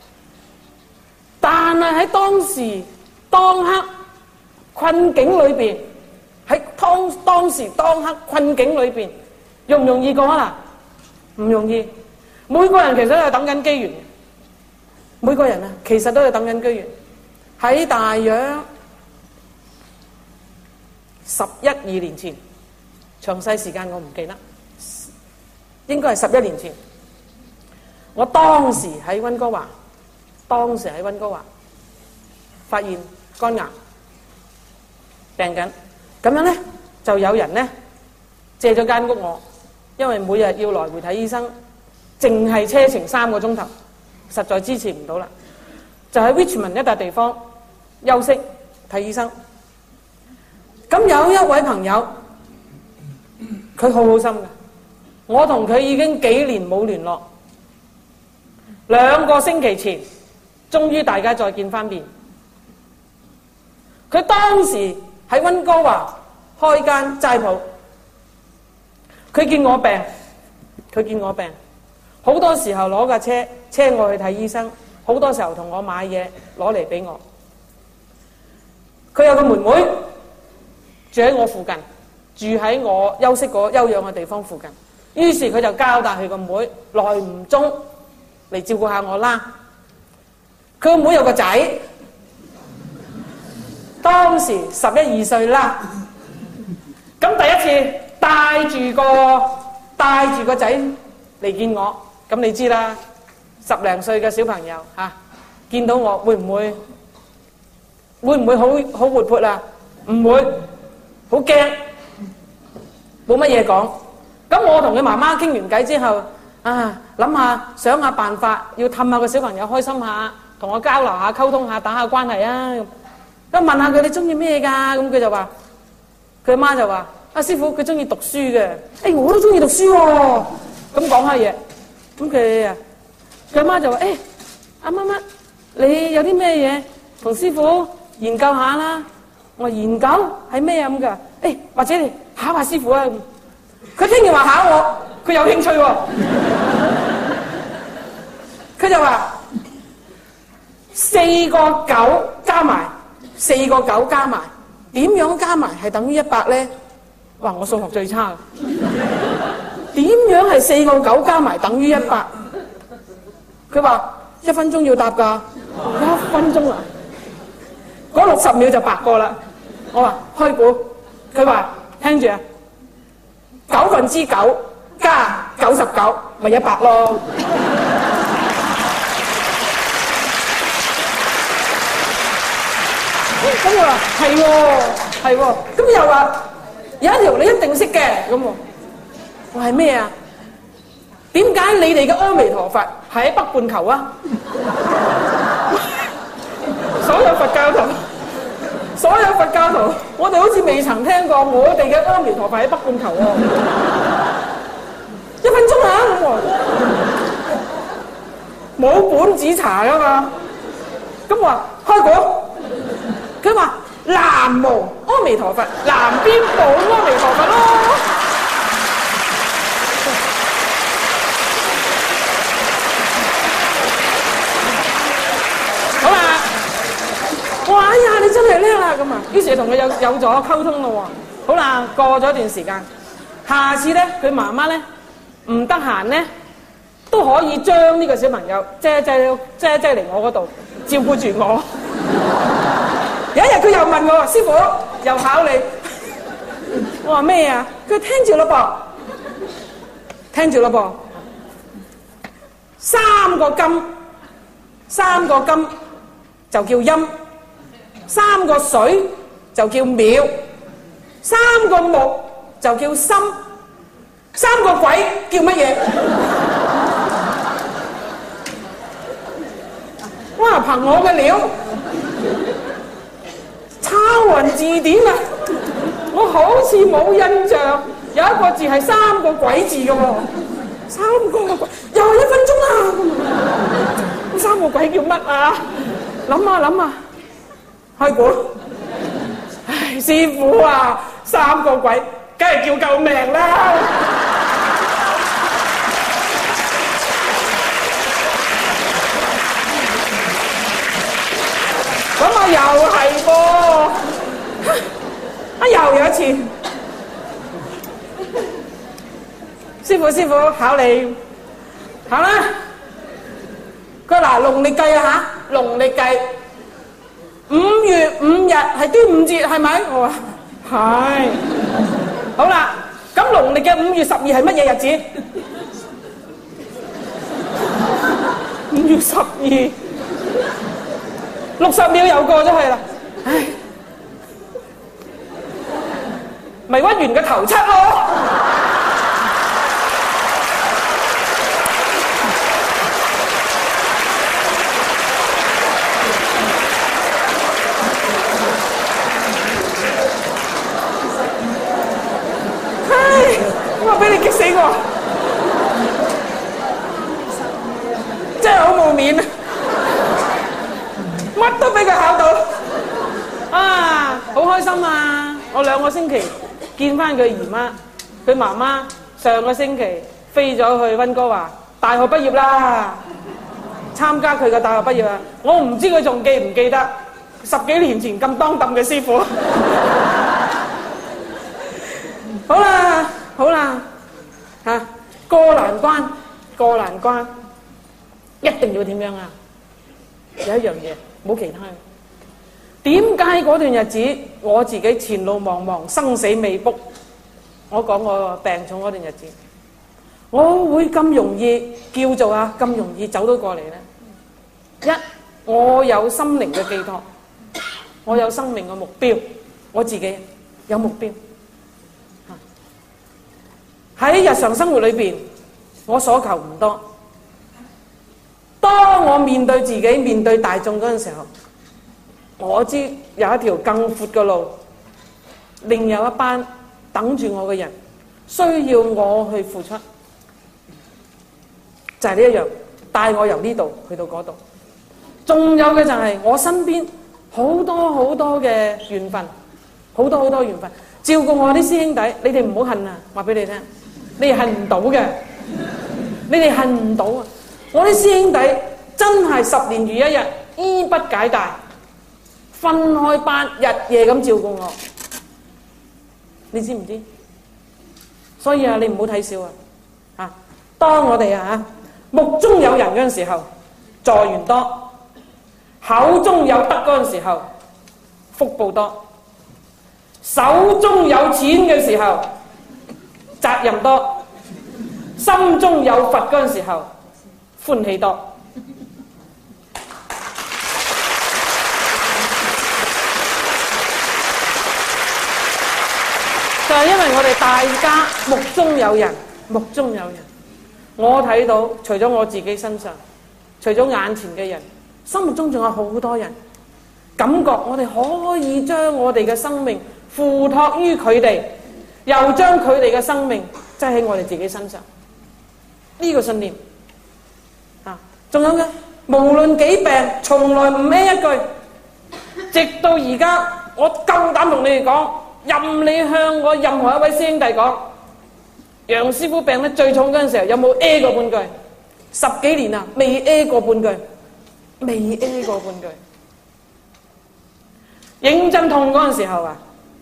Speaker 2: 但係喺當時當刻困境裏邊，喺當時當刻困境裏邊，容唔容易過啊？唔容易。每個人其實都係等緊機緣，每個人啊，其實都係等緊機緣。喺大約11-12年前，詳細時間我唔記得，應該係11年前。我當時喺溫哥華發現肝癌，病緊。咁樣咧就有人咧借咗間屋我，因為每日要來回睇醫生，淨係車程3個鐘頭，實在支持唔到啦。就喺 Richmond 一笪地方休息睇醫生。咁有一位朋友，佢好好心㗎，我同佢已經幾年冇聯絡，2個星期前，終於大家再見翻面。佢當時喺溫哥華開間齋鋪，佢見我病，好多時候攞架車我去睇醫生，好多時候同我買嘢攞嚟俾我。佢有個妹妹住喺我附近，住喺我休養嘅地方附近，於是佢就交代佢個妹耐唔中嚟照顧下我啦。佢個妹有個仔，當時11、12歲啦。咁第一次帶住個帶住個仔嚟見我，咁你知啦，10零歲嘅小朋友嚇，見到我會唔會好活潑啊？唔會，好驚，冇乜嘢講。咁我同佢媽媽傾完偈之後，諗下想下辦法，要氹下個小朋友開心下，同我交流下、溝通下、打下關係啊。咁問下佢你中意咩㗎？咁佢就話，佢媽就話：師傅佢中意讀書嘅。我都中意讀書喎。咁講下嘢，咁佢媽就話：阿乜乜，你有啲咩嘢同師傅研究下啦。我話研究係咩咁㗎？或者你考下師傅啊。佢聽完話考我，佢有興趣喎。佢就話4個9加埋，4個9加埋，點樣加埋係等於100咧？哇！我數學最差。點樣係4個9加埋等於100？佢話1分鐘要答㗎，1分鐘啊！嗰60秒就白過啦。我話開估，佢話聽住啊，9/9加99咪100咯。咁我話係喎，咁又話有一條你一定識嘅咁喎。我係咩啊？點解你哋嘅阿彌陀佛係喺北半球啊？所有佛教徒，我哋好似未曾聽過我哋嘅阿彌陀佛喺北半球喎。1分鐘啊！冇本子查噶嘛。咁我話開估。佢話南無阿彌陀佛，南邊冇阿彌陀佛咯。好啦，我話哎呀，你真係叻啦咁啊！於是同佢有咗溝通咯喎。好啦，過咗一段時間，下次咧佢媽媽咧唔得閒咧，都可以將呢個小朋友借嚟我嗰度照顧住我。有一日佢又問我：師傅又考你。我話咩啊？佢聽住咯噃，3個金就叫陰，3個水就叫秒，3個木就叫心，3個鬼叫乜嘢？哇！憑我嘅料抄勻字典啊！我好似冇印象有一個字係3個鬼字嘅喎，3個鬼又係1分鐘啦！咁3個鬼叫乜啊？諗下，開估。唉，師傅啊，3個鬼梗係叫救命啦！咁啊又係噃，又有一次，師傅考你，考啦！佢話嗱，農曆計啊嚇，農曆計5月5日係端午節係咪？我話係。好啦，咁農曆嘅5月12係乜嘢日子？5月12。60秒又過咗去啦，唉，咪屈完個頭七咯。唉，我俾你激死我，真係好冇面啊！乜都俾佢考到，啊，好開心啊！我2個星期見翻佢姨媽，佢媽媽上個星期飛咗去溫哥華大學畢業啦，參加佢嘅大學畢業啊！我唔知佢仲記唔記得10幾年前咁當揼嘅師傅。好啦，嚇過難關，一定要點樣啊？有一樣嘢。冇其他嘅，點解嗰段日子我自己前路茫茫、生死未卜？我講我病重嗰段日子， 我會咁容易叫做咁容易走到過嚟呢？一，我有心靈嘅寄託，我有生命嘅目標，我自己有目標。喺日常生活裏邊，我所求唔多。當我面對自己、面對大眾嗰陣時候，我知有一條更闊嘅路，另有一班等住我嘅人，需要我去付出。就係呢一樣，帶我由呢度去到嗰度。仲有嘅就係我身邊好多好多嘅緣分，好多好多緣分。照顧我啲師兄弟，你哋唔好恨啊！話俾你聽，你哋恨唔到嘅，你哋恨唔到啊！我啲師兄弟真係10年如一日，衣不解帶，分開班，日夜咁照顧我，你知唔知？所以你唔好睇小啊！當我哋目中有人嗰陣時候，助緣多；口中有德嗰陣時候，福報多；手中有錢嘅時候，責任多；心中有佛嗰陣時候，歡喜多。就係因為我哋大家目中有人，目中有人。我睇到除咗我自己身上，除咗眼前嘅人，心目中仲有好多人，感覺我哋可以將我哋嘅生命付託於佢哋，又將佢哋嘅生命擠喺我哋自己身上。呢個信念仲有嘅，無論幾病，從來唔孭一句，直到而家我夠膽同你哋講，任你向我任何一位師兄弟講，楊師傅病得最重嗰陣時候，有冇過半句？10幾年未過半句，未過半句。認真痛嗰陣時候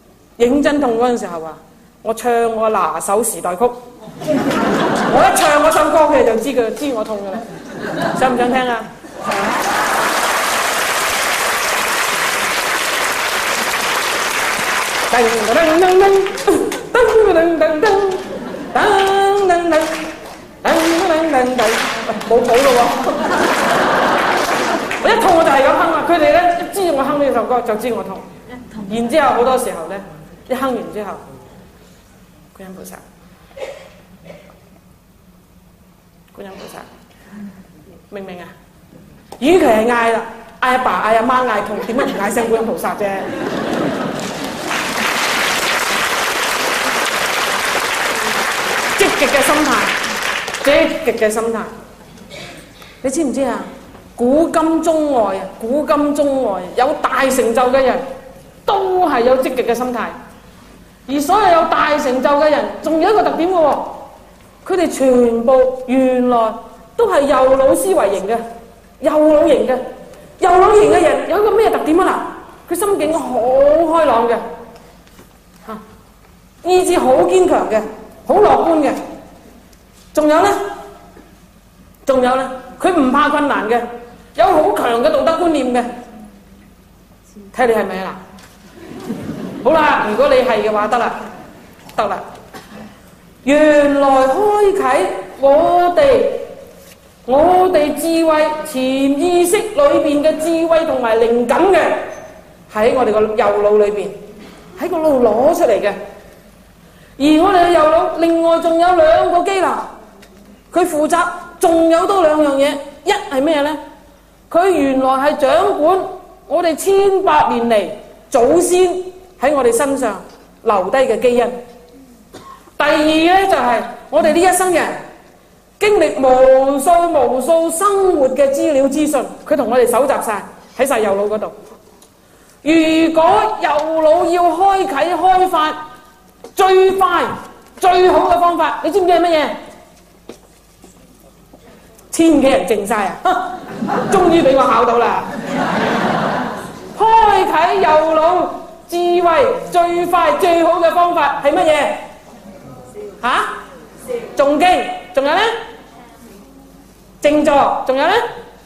Speaker 2: 我唱我拿手時代曲，我一唱嗰首歌，佢哋就知我痛㗎啦。想唔想聽啊？噔噔噔噔噔噔噔噔。噔噔噔噔噔噔噔，冇譜咯喎！我一痛我就係咁哼啦，佢哋咧一知我哼呢首歌就知我痛。然之後好多時候咧，一哼完之後，觀音菩薩，明唔明啊？與其係嗌啦，嗌阿爸、嗌阿媽、嗌痛，點解唔嗌聲觀音菩薩啫？積極嘅心態，你知唔知啊？古今中外有大成就嘅人，都係有積極嘅心態。而所有大成就嘅人，仲有一個特點嘅喎，佢哋全部原來都係右腦思維型嘅，右腦型嘅人有一個咩特點啊？嗱，佢心境好開朗嘅，意志好堅強嘅，好樂觀嘅。仲有呢，佢唔怕困難嘅，有好強嘅道德觀念嘅。睇你係咪啊？好啦，如果你係嘅話，得啦。原來開啟我哋智慧潛意識裏邊嘅智慧同埋靈感嘅，喺我哋個右腦裏邊，喺個腦攞出嚟嘅。而我哋嘅右腦另外仲有2個機能，佢負責仲有多2樣嘢。一係咩呢？佢原來係掌管我哋千百年嚟祖先喺我哋身上留低嘅基因。第二呢，就係我哋呢一生人經歷無數生活嘅資料資訊，佢同我哋搜集晒喺晒右腦嗰度。如果右腦要開啟開發最快最好嘅方法，你知唔知係乜嘢？1000幾人靜晒啊！終於俾我考到啦！開啟右腦智慧最快最好嘅方法係乜嘢？誦經，仲有呢？靜坐，仲有呢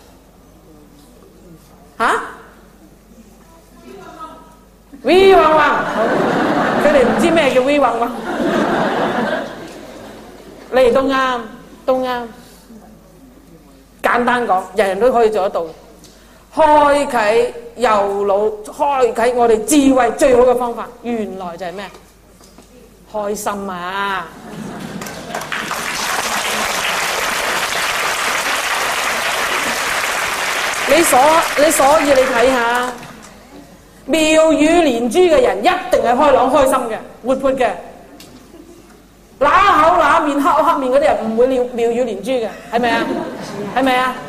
Speaker 2: ？V 嗡嗡，佢哋唔知咩叫 V 嗡嗡。 你哋都啱，都啱。簡單講，人人都可以做得到。開啟右腦，開啟我哋智慧最好嘅方法，原來就係咩？開心啊！所以你睇下，妙語連珠嘅人一定係開朗開心嘅，活潑嘅。揦口揦面黑口黑面嗰啲人唔會妙語連珠嘅，係咪啊？係咪啊？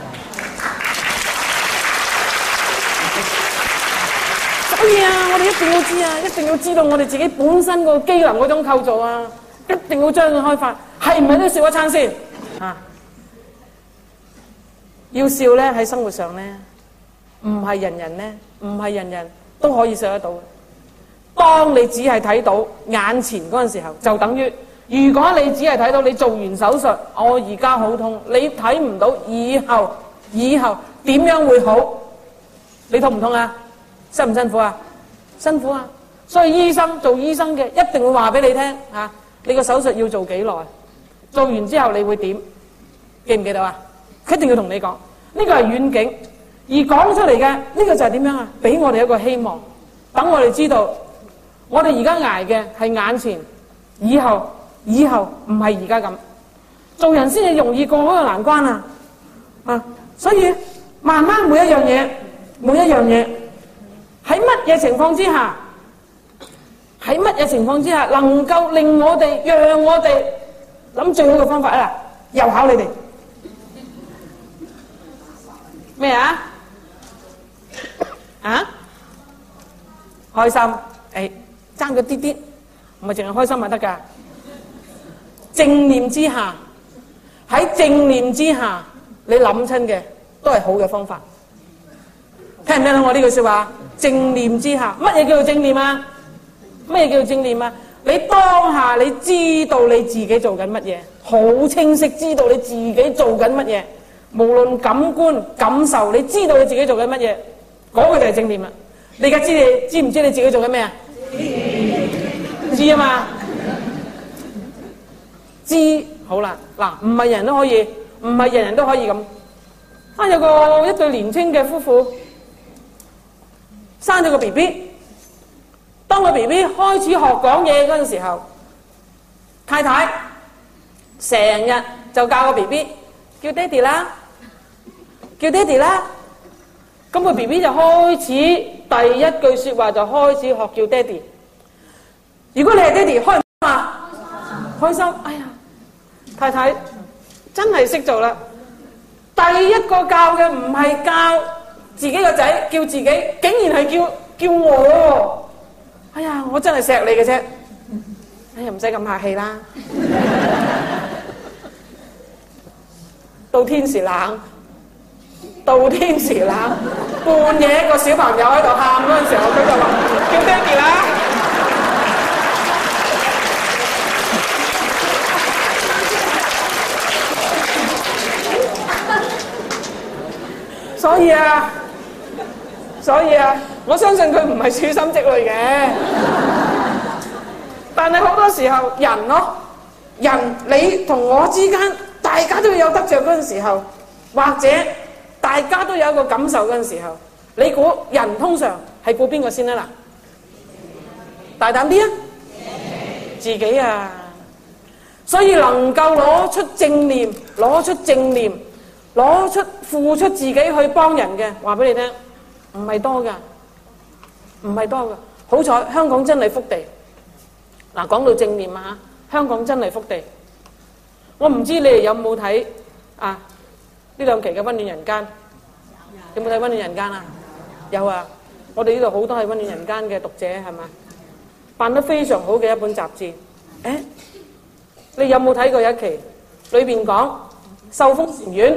Speaker 2: 所以啊，我哋一定要知啊，一定要知道我哋自己本身個機能嗰種構造啊，一定要將佢開發。係唔係都要笑一餐先啊？要笑咧，喺生活上咧，唔係人人都可以笑得到嘅。當你只係睇到眼前嗰陣時候，就等於如果你只係睇到你做完手術，我而家好痛，你睇唔到以後點樣會好？你痛唔痛啊？辛唔辛苦啊？辛苦啊！所以做醫生嘅一定會話俾你聽嚇，你個手術要做幾耐？做完之後你會點？記唔記得啊？佢一定要同你講，呢個係遠景，而講出嚟嘅呢個就係點樣啊？俾我哋一個希望，等我哋知道，我哋而家捱嘅係眼前，以後唔係而家咁，做人先至容易過嗰個難關啊！啊，所以慢慢每一樣嘢喺乜嘢情況之下，能夠令我哋讓我哋諗最好嘅方法啊！又考你哋咩啊？啊？開心，爭咗啲啲，唔係淨係開心咪得㗎。正念之下，喺正念之下，你諗親嘅都係好嘅方法。聽唔聽到我呢句說話？正念之下，乜嘢叫做正念啊？乜嘢叫做正念啊？你當下你知道你自己做緊乜嘢，好清晰知道你自己做緊乜嘢，無論感官感受，你知道你自己做緊乜嘢，嗰個就係正念啦。你而家知唔知你自己做緊咩啊？知啊嘛？知好啦，嗱，唔係人人都可以咁。有一對年青嘅夫婦生咗個 BB， 當個 BB 開始學講嘢嗰陣時候，太太成日就教個 BB 叫爹哋啦，叫爹哋啦。咁個 BB 就開始第一句說話就開始學叫爹哋。如果你係爹哋，開唔開啊？開心。哎呀，太太真係識做啦。第一個教嘅唔係教自己個仔，叫自己，竟然係叫我。哎呀，我真係錫你嘅啫。哎呀，唔使咁客氣啦。到天時冷，半夜個小朋友喺度喊嗰陣時候，佢就話叫爹哋啦。所以啊，我相信佢唔係處心積慮嘅，但係好多時候人你同我之間，大家都有得着嗰陣時候，或者大家都有一個感受嗰陣時候，你估人通常係顧邊個先啊？嗱，大膽啲啊，自己啊，所以能夠攞出正念，攞出付出自己去幫人嘅，話俾你聽，唔係多噶。好彩香港真係福地。嗱，講到正念啊，香港真係福地。我唔知你哋有冇睇啊？呢兩期嘅《溫暖人間》，有冇睇《溫暖人間》啊？有啊！我哋呢度好多係《溫暖人間》嘅讀者，係嘛？辦得非常好嘅一本雜誌。你有冇睇過一期？裏邊講秀峰禪院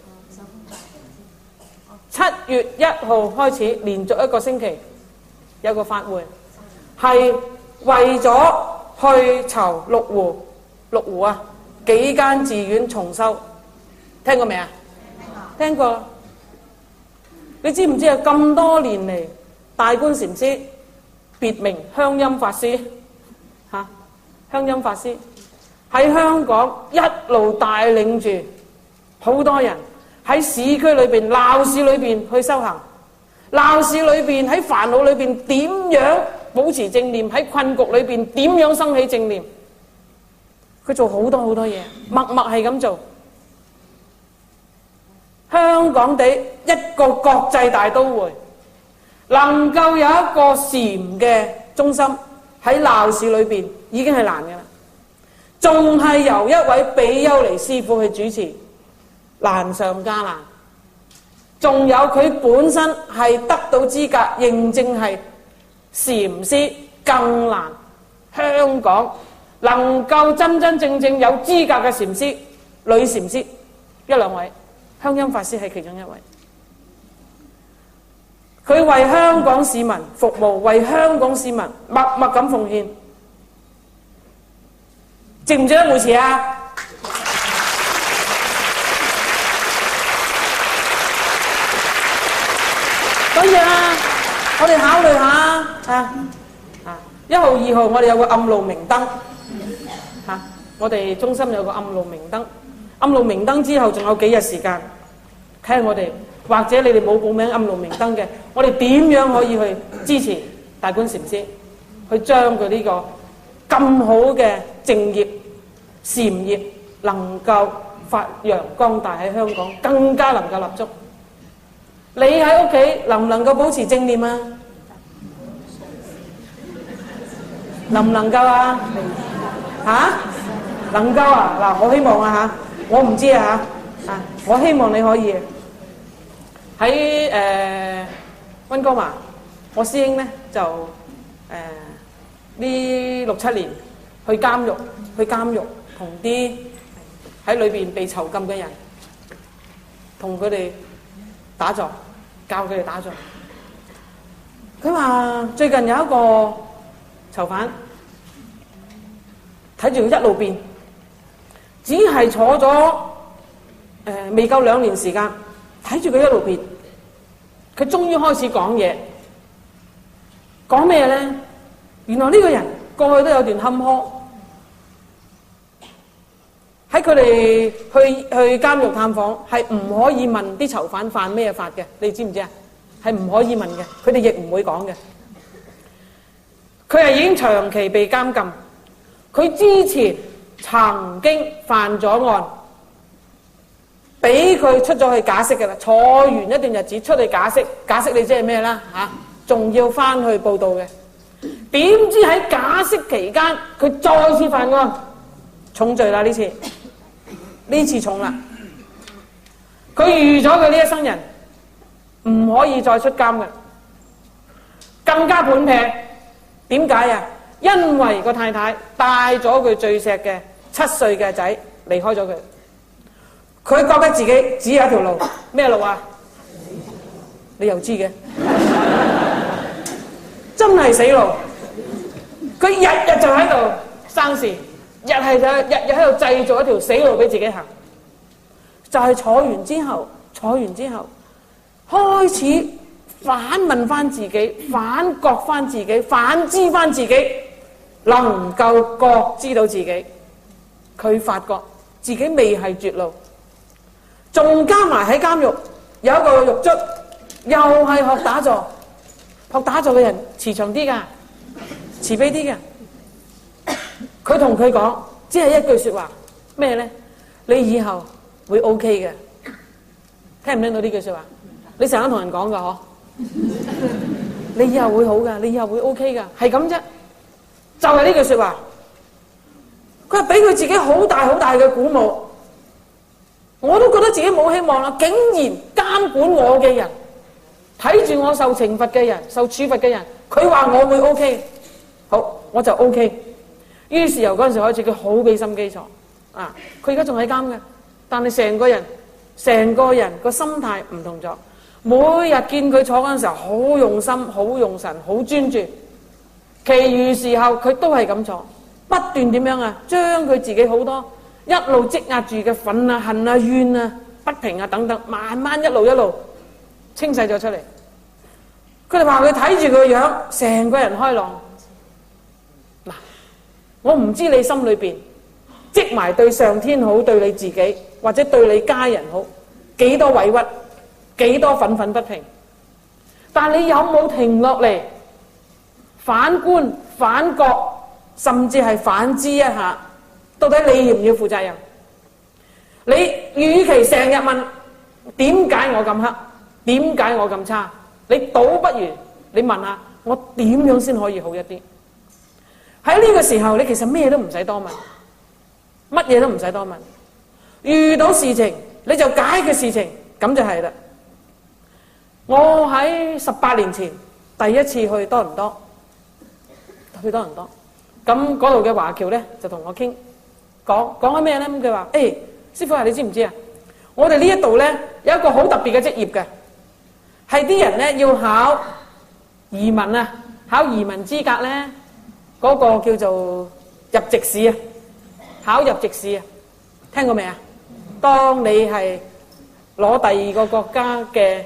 Speaker 2: 7月1號開始，連續一個星期有個法會，係為咗去籌鹿湖啊幾間寺院重修，聽過未啊？聽過。你知唔知啊？咁多年嚟，大觀禪師別名香音法師，香音法師喺喺香港一路帶領住好多人喺市區裏邊、鬧市裏邊去修行，鬧市裏邊喺煩惱裏邊點樣保持正念，喺困局裏邊點樣生起正念。佢做好多好多嘢，默默係咁做。香港地一個國際大都會，能夠有一個禪嘅中心喺鬧市裏邊已經係難嘅啦，仲係由一位比丘尼師傅去主持，難上加難。仲有佢本身係得到資格認證係禪師更難。香港能夠真真正正有資格嘅禪師，女禪師一兩位，香音法師係其中一位。佢為香港市民服務，為香港市民默默咁奉獻，值唔值得每次啊？所以啊，我哋考慮下1號、2號我哋有個暗路明燈我哋中心有個暗路明燈，暗路明燈之後仲有幾日時間，睇下我哋或者你哋冇報名暗路明燈嘅，我哋點樣可以去支持大觀禪師，去將佢呢個咁好嘅正業禪業能夠發揚光大，喺香港更加能夠立足。你喺屋企能唔能夠保持正念啊？能唔能夠啊？能夠啊？嗱，我希望啊我唔知啊我希望你可以喺溫哥華，我師兄咧就呢6-7年去監獄同啲喺裏邊被囚禁嘅人，同佢哋打坐，教佢哋打坐。佢話最近有一個囚犯睇住佢一路變，只係坐咗未夠2年時間，睇住佢一路變，佢終於開始講嘢。講咩咧？原來呢個人過去都有段坎坷，喺佢哋去監獄探訪係唔可以問啲囚犯犯咩法嘅，你知唔知啊？係唔可以問嘅，佢哋亦唔會講嘅。佢係已經長期被監禁，佢之前曾經犯咗案，俾佢出咗去假釋嘅啦，坐完一段日子出去假釋，假釋你知係咩啦仲要翻去報到嘅。點知喺假釋期間，佢再次犯案，重罪啦！呢次重啦。佢預咗佢呢一生人唔可以再出監嘅，更加本劈。點解啊？因為個太太帶咗佢最錫嘅7歲嘅仔離開咗佢，佢覺得自己只有一條路，咩路啊？你又知嘅，真係死路。佢日日就喺度生事，日日喺度製造一條死路俾自己行。就係坐完之後開始反問翻自己，反覺翻自己，反知翻自己，能夠覺知到自己。佢發覺自己未係絕路，仲加埋喺監獄有一個獄卒，又係學打坐。學打坐嘅人慈祥啲噶，慈悲啲嘅。佢同佢講，只係一句說話，咩咧？你以後會 OK 嘅。聽唔聽到呢句說話？你成日同人講噶嗬？你以後會好噶，你以後會 OK 噶，係咁啫。就係呢句說話。佢係俾佢自己好大好大嘅鼓舞。我都覺得自己冇希望啦，竟然監管我嘅人，睇住我受懲罰嘅人，受處罰嘅人，佢話我會 OK， 好，我就 OK。於是由嗰陣時開始，佢好俾心機坐佢而家仲喺監嘅，但係成個人個心態唔同咗。每日見佢坐嗰陣時候，好用心、好用神、好專注。其餘時候佢都係咁坐，不斷點樣將佢自己好多一路積壓住嘅憤啊、恨啊、怨啊、不平啊等等，慢慢一路清洗咗出嚟。佢哋話佢睇住佢個樣，成個人開朗。嗱，我唔知你心裏邊積埋對上天好，對你自己或者對你家人好，幾多委屈，幾多憤憤不平。但你有冇停落嚟反觀、反覺，甚至係反思一下，到底你要唔要負責任？你與其成日問點解我咁黑，點解我咁差，你倒不如你問下我點樣先可以好一啲。喺呢個時候，你其實咩都唔使多問，乜嘢都唔使多問。遇到事情你就解決事情，咁就係啦。我喺18年前第一次去多倫多，咁嗰度嘅華僑咧就同我傾，講緊咩咧？咁佢話：誒，師傅啊，你知唔知啊？我哋呢一度咧有一個好特別嘅職業嘅，係啲人咧要考移民啊，考移民資格咧，嗰個叫做入籍試啊，考入籍試啊，聽過未啊？當你係攞第二個國家嘅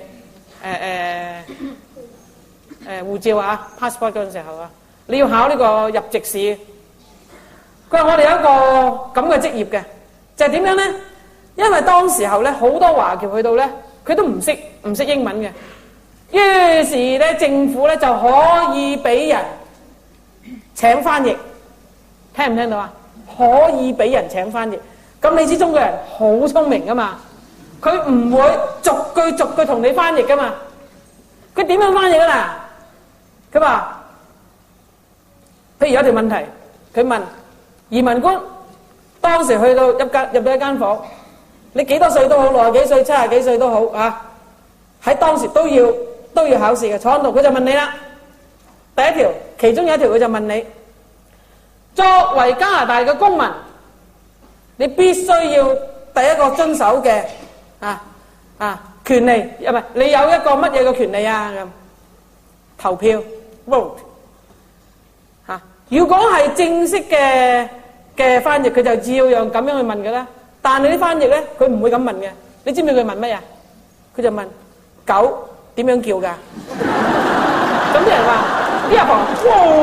Speaker 2: 護照啊 passport 嗰陣時候啊，你要考呢個入籍試。佢話我哋有一個咁嘅職業嘅，就係點樣咧？因為當時候咧好多華僑去到咧，佢都唔識英文嘅，於是咧政府咧就可以俾人請翻譯，聽唔聽到啊？可以俾人請翻譯。咁你知中國人好聰明噶嘛？佢唔會逐句同你翻譯噶嘛？佢點樣翻譯啊？嗱，佢話，譬如有條問題，佢問移民官，當時去到入到一間房，你幾多歲都好，60幾歲、70幾歲都好啊，喺當時都要考試嘅，坐喺度佢就問你啦。第一條，其中有一條佢就問你，作為加拿大嘅公民，你必須要第一個遵守嘅權利，唔係你有一個乜嘢嘅權利啊？咁投票 vote 嚇。如果係正式嘅翻譯，佢就照樣咁樣去問嘅啦。但係你啲翻譯咧，佢唔會咁問嘅。你知唔知佢問乜呀？佢就問狗點樣叫㗎？咁啲人話啲阿婆哇，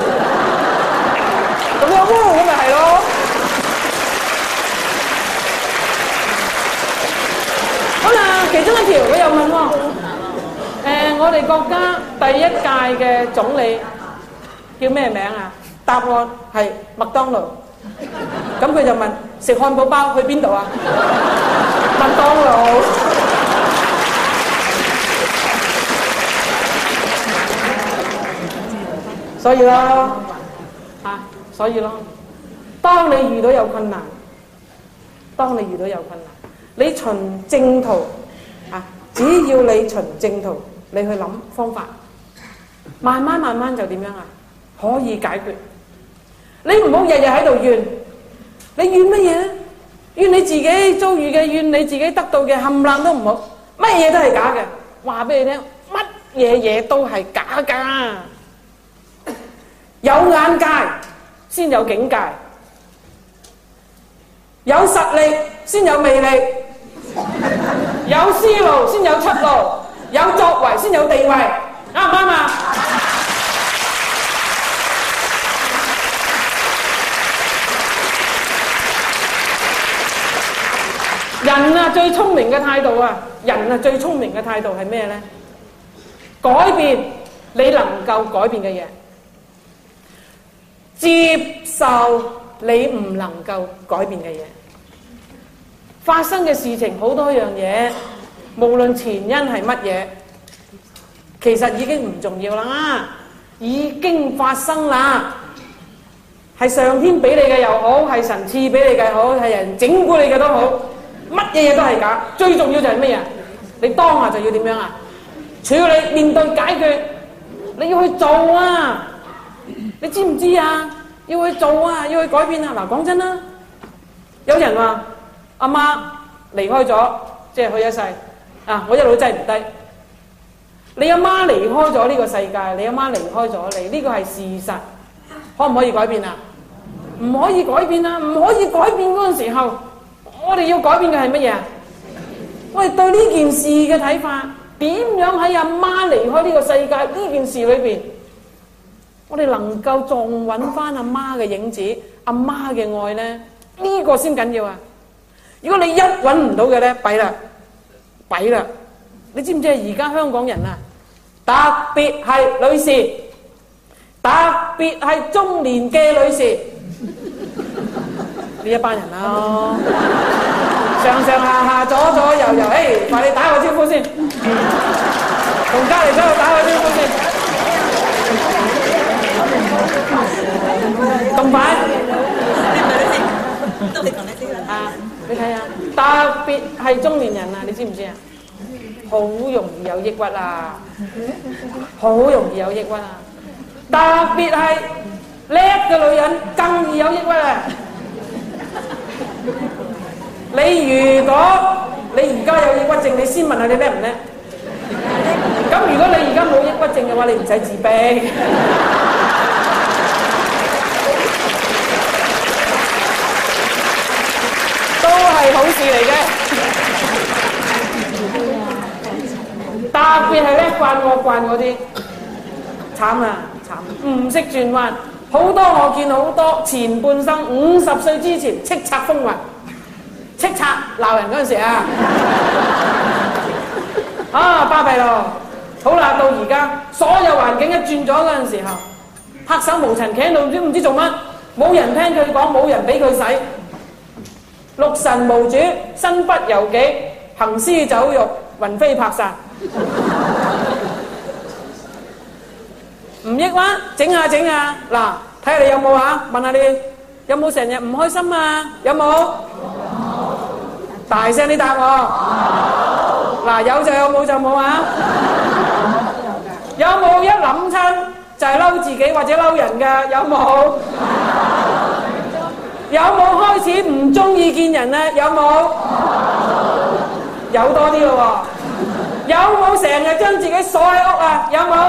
Speaker 2: 咁樣哇咁咪係咯。好啦，其中一條佢又問喎，我哋國家第一屆嘅總理叫咩名啊？答案係麥當勞。咁佢就問食漢堡包去邊度啊？麥當勞。所以咯，當你遇到有困難，你循正途只要你循正途，你去諗方法，慢慢就點樣啊？可以解決。你唔好日日喺度怨，你怨乜嘢咧？怨你自己遭遇嘅，怨你自己得到嘅，冚唪唥都唔好，乜嘢都係假嘅。話俾你聽，乜嘢嘢都係假㗎。有眼界先有境界，有實力先有魅力，有思路先有出路，有作為先有地位，啱唔啱啊？人啊，最聰明嘅態度係咩咧？改變你能夠改變嘅嘢，接受你唔能夠改變嘅嘢。發生嘅事情好多樣嘢，無論前因係乜嘢，其實已經唔重要啦，已經發生啦。係上天俾你嘅又好，係神賜俾你嘅好，係人整蠱你嘅都好，乜嘢嘢都係假。最重要就係乜嘢？你當下就要點樣啊？處理、面對、解決，你要去做啊！你知唔知啊？要去做啊，要去改變啊！嗱，講真啦，有人話阿媽離開咗，即係去一世啊！我一路都擠唔低。你阿媽離開咗呢個世界，你阿媽離開咗你，呢個係事實，可唔可以改變啊？唔可以改變啊！唔可以改變嗰陣時候，我哋要改變嘅係乜嘢啊？我哋對呢件事嘅睇法，點樣喺阿媽離開呢個世界呢件事裏邊，我哋能夠仲揾翻阿媽嘅影子、阿媽嘅愛呢？ 呢個先緊要啊！如果你一揾唔到嘅咧，弊啦，弊啦！你知唔知啊？而家香港人啊，特別係女士，特別係中年嘅女士，呢一班人咯，上上下下、左左右右，快啲打個招呼先，同隔離嗰度打個招呼先。咁快？啊！你睇下，特別係中年人啊，你知唔知啊？好容易有抑鬱啊，好容易有抑鬱啊！特別係叻嘅女人更易有抑鬱啊！如果你而家有抑鬱症，你先問下你叻唔叻？咁如果你而家冇抑鬱症嘅話，你唔使自卑。都係好事嚟嘅，特別係咧慣惡慣嗰啲，慘啊慘！唔識轉彎，好多我見好多前半生50歲之前叱咤風雲，叱咤鬧人嗰陣時啊，巴閉咯！好啦，到而家所有環境一轉咗嗰陣時候，拍手無塵，企喺度唔知做乜，冇人聽佢講，冇人俾佢使。六神無主，身不由己，行屍走肉，魂飛魄散。唔抑鬱，整下整下，嗱，睇下你有冇啊？問下你有冇成日唔開心啊？有冇？大聲啲答我。嗱，有就有，冇就冇啊？有冇一諗親就係嬲自己或者嬲人㗎？有冇？有冇開始唔中意見人咧？有冇？有多啲咯喎！有冇成日將自己鎖喺屋啊？有冇？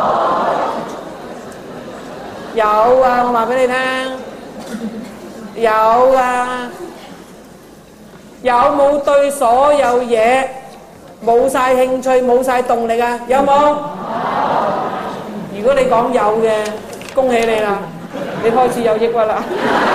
Speaker 2: 有啊！我話俾你聽，有啊！有冇對所有嘢冇晒興趣、冇晒動力啊？有冇？如果你講有嘅，恭喜你啦！你開始有抑鬱啦，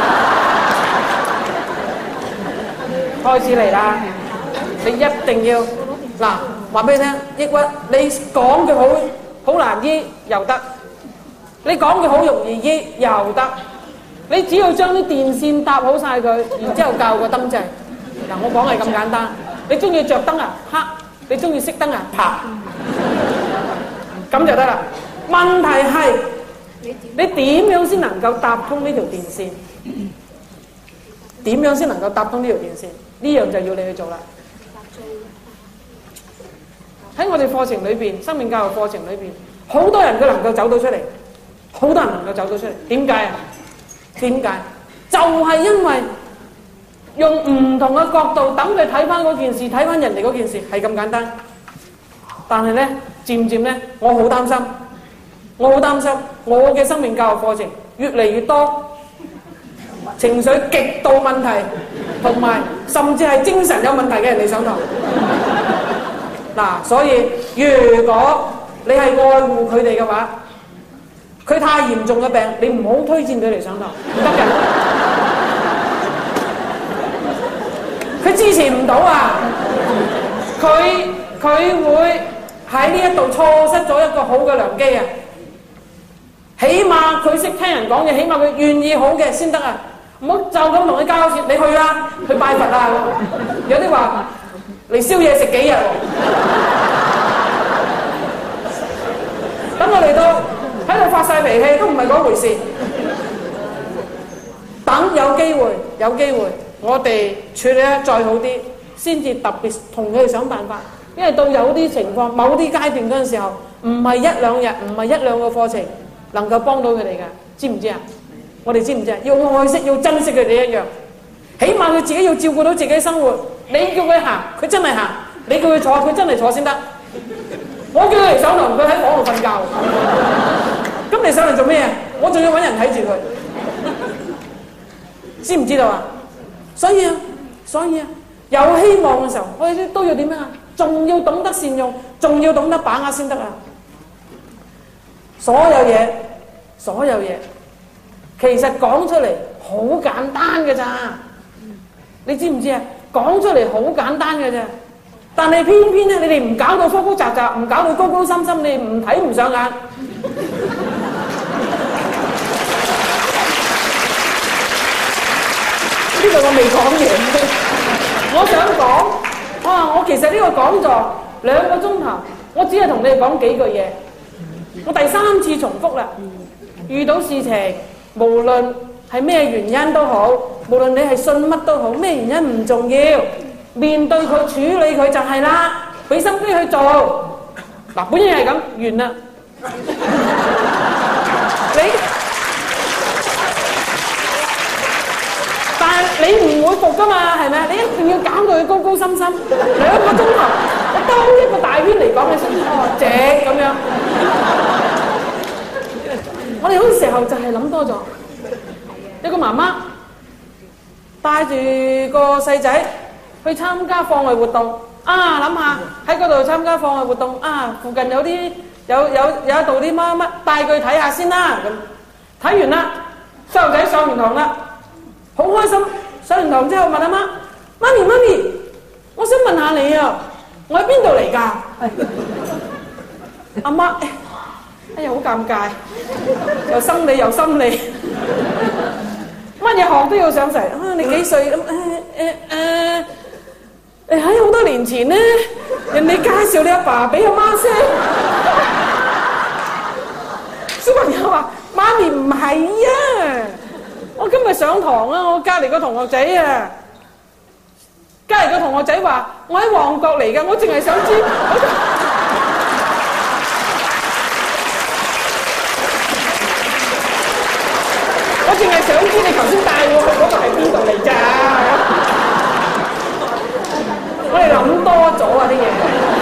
Speaker 2: 開始嚟啦！你一定要嗱，話俾你聽，抑鬱你講嘅好難醫又得，你講嘅好容易醫又得，你只要將啲電線搭好晒佢，然之後校個燈掣。嗱，我講係咁簡單，你中意着燈啊？黑，你中意熄燈啊？白，咁就得啦。問題係你點樣先能夠搭通呢條電線？點樣先能夠搭通呢條電線？呢樣就要你去做啦。喺我哋課程裏邊，生命教育課程裏邊，好多人都能夠走到出嚟，好多人能夠走到出嚟。點解啊？點解？就係因為用唔同嘅角度，等佢睇翻嗰件事，睇翻人哋嗰件事，係咁簡單。但係咧，漸漸咧，我好擔心，我嘅生命教育課程越嚟越多情緒極度問題，同埋甚至係精神有問題嘅人嚟上堂。嗱，所以如果你係愛護佢哋嘅話，佢太嚴重嘅病，你唔好推薦佢嚟上堂，唔得嘅。佢支持唔到啊！佢會喺呢一度錯失咗一個好嘅良機啊！起碼佢識聽人講嘢，起碼佢願意好嘅先得啊！唔好就咁同佢交涉，你去啦，去拜佛啦。有啲話嚟宵夜食幾日喎？等我嚟到喺度發晒脾氣都唔係嗰回事。等有機會，我哋處理得再好啲，先至特別同佢哋想辦法。因為到有啲情況、某啲階段嗰陣時候，唔係一兩日，唔係一兩個課程能夠幫到佢哋㗎，知唔知啊？我哋知唔知啊？要愛惜、要珍惜佢哋一樣。起碼佢自己要照顧到自己生活。你叫佢行，佢真係行；你叫佢坐，佢真係坐先得。我叫佢嚟上堂，佢喺房度瞓覺。咁你上嚟做咩啊？我仲要揾人睇住佢，知唔知道啊？所以啊，有希望嘅時候，我哋都要點樣啊？仲要懂得善用，仲要懂得把握先得啊！所有嘢，其實講出嚟好簡單嘅咋， 你知唔知啊？講出嚟好簡單嘅啫，但係偏偏咧，你哋唔搞到複複雜雜，唔搞到高高深深，你唔睇唔上眼。呢度我未講完，我想講，我其實呢個講座2個鐘頭，我只係同你哋講幾句嘢。我第3次重複啦。遇到事情，無論係咩原因都好，無論你係信乜都好，咩原因唔重要，面對佢處理佢就係啦，俾心機去做。嗱，本嘢係咁完啦。但係你唔會服噶嘛，係咪？你一定要搞到佢高高深深。2個鐘頭，我兜一個大圈嚟講嘅時候，正咁樣。我哋好似時候就係諗多咗。一個媽媽帶住個細仔去參加課外活動，諗下喺嗰度參加課外活動，附近有一度啲乜乜，帶佢睇下先啦。咁睇完啦，細路仔上完堂啦，好開心。上完堂之後問阿媽：媽咪，我想問下你啊，我喺邊度嚟㗎？阿媽，哎呀，好尷尬，又生理又心理，乜嘢學都要上齊。你幾歲？喺好多年前咧，人哋介紹你阿爸俾阿媽識。小朋友話：媽咪唔係啊，我今日上堂啊，我隔離個同學仔啊，隔離個同學仔話：我喺旺角嚟㗎，我淨係想知。我淨係想知你頭先帶我去嗰個係邊度嚟咋？我哋諗多咗啊啲嘢，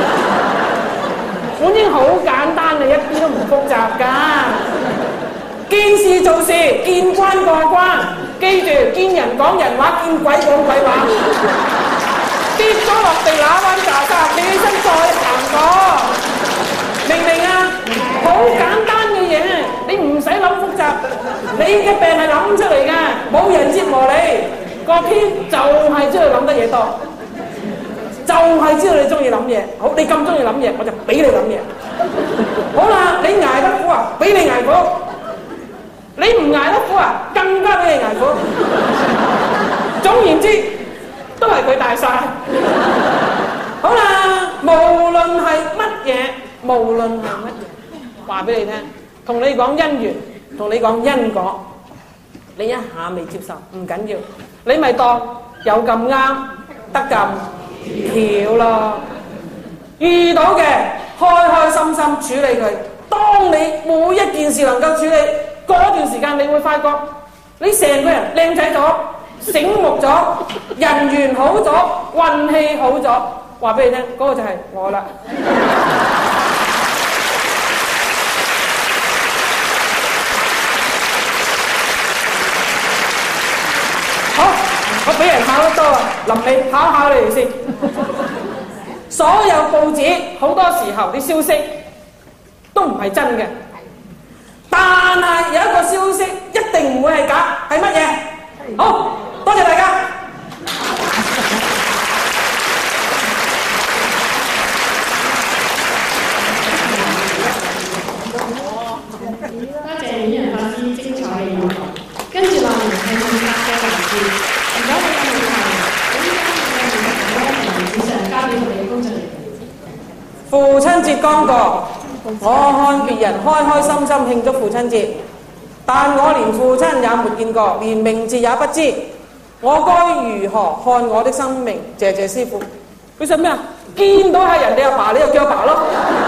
Speaker 2: 本應好簡單嘅，一啲都唔複雜㗎。見事做事，見關過關，記住見人講人話，見鬼講鬼話。跌咗落地揦彎拃沙，你起身再行過，明唔明啊？好簡單嘅嘢，你唔使諗複雜。你嘅病係諗出嚟嘅，冇人折磨你，個天就係知道你諗得嘢多，就係知道你中意諗嘢。好，你咁中意諗嘢，我就俾你諗嘢。好啦，你捱得苦啊，俾你捱苦；你唔捱得苦啊，更加俾你捱苦。總言之，都係佢大晒。好啦，無論係乜嘢，話俾你聽，同你講姻緣。同你講因果，你一下未接受唔緊要，你咪當有咁啱得咁巧咯。遇到嘅開開心心處理佢。當你每一件事能夠處理，嗰段時間你會發覺你成個人靚仔咗、醒目咗、人緣好咗、運氣好咗。話俾你聽，嗰個就係我啦。好，我俾人考得多啊，臨尾考你哋先。所有報紙好多時候啲消息都唔係真嘅，但係有一個消息一定唔會係假，係乜嘢？好，多謝大家。
Speaker 1: 多謝演人法師精彩嘅演講，跟住落嚟係問答嘅環節。如果你有問題，可以將你嘅問題喺文字上交俾我哋嘅工作人員。
Speaker 2: 父親節剛過，我看別人開開心心慶祝父親節，但我連父親也沒見過，連名字也不知，我該如何看我的生命？謝謝師父。佢想咩啊？見到係人哋阿爸，你就叫阿爸咯。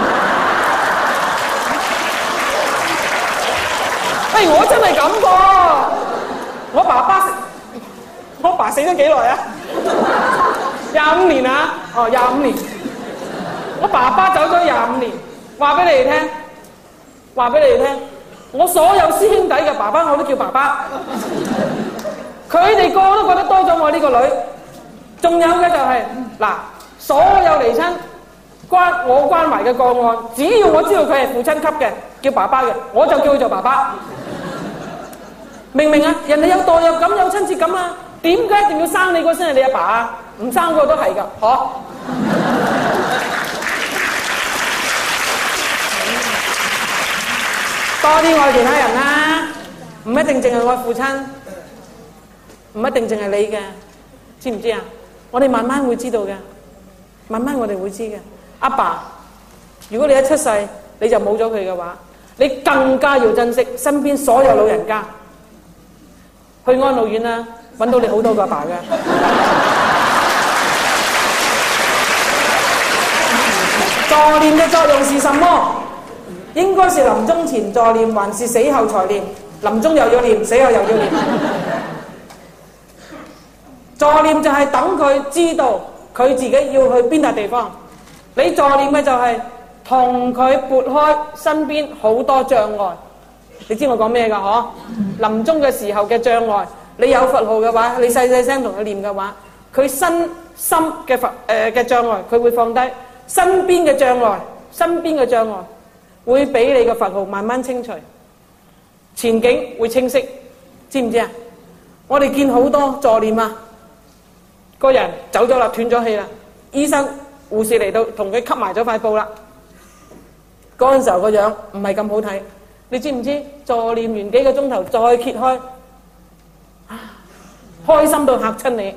Speaker 2: 我真係咁噃，我爸死咗幾耐啊？25年啊，25年。我爸爸走咗25年，話俾你哋聽，我所有師兄弟嘅爸爸我都叫爸爸，佢哋個個都覺得多咗我呢個女。仲有嘅就係嗱，所有嚟親我關懷嘅個案，只要我知道佢係父親級嘅，叫爸爸嘅，我就叫佢做爸爸。明唔明啊？人哋有代入感，有親切感啊！ 點解一定要生你嗰先係你阿爸啊？唔生個都係㗎，嗬？多啲愛其他人啦，唔一定淨係愛父親，唔一定淨係你嘅，知唔知啊？我哋慢慢會知道嘅，慢慢我哋會知嘅。阿爸，如果你一出世你就冇咗佢嘅話，你更加要珍惜身邊所有老人家。去安老院啦，揾到你好多個阿爸嘅。助念嘅作用是什麼？應該是臨終前助念，還是死後才念？臨終又要念，死後又要念。助念就係等佢知道佢自己要去邊笪地方。你助念嘅就係同佢撥開身邊好多障礙。你知我講咩㗎？嗬？臨終嘅時候嘅障礙，你有佛號嘅話，你細細聲同佢念嘅話，佢身心嘅嘅障礙，佢會放低。身邊嘅障礙會俾你嘅佛號慢慢清除，前景會清晰，知唔知啊？我哋見好多助念啊，個人走咗啦，斷咗氣啦，醫生護士嚟到同佢吸埋咗塊布啦，嗰陣時候個樣唔係咁好睇，你知唔知？助念完幾個鐘頭再揭開，開心到嚇親你。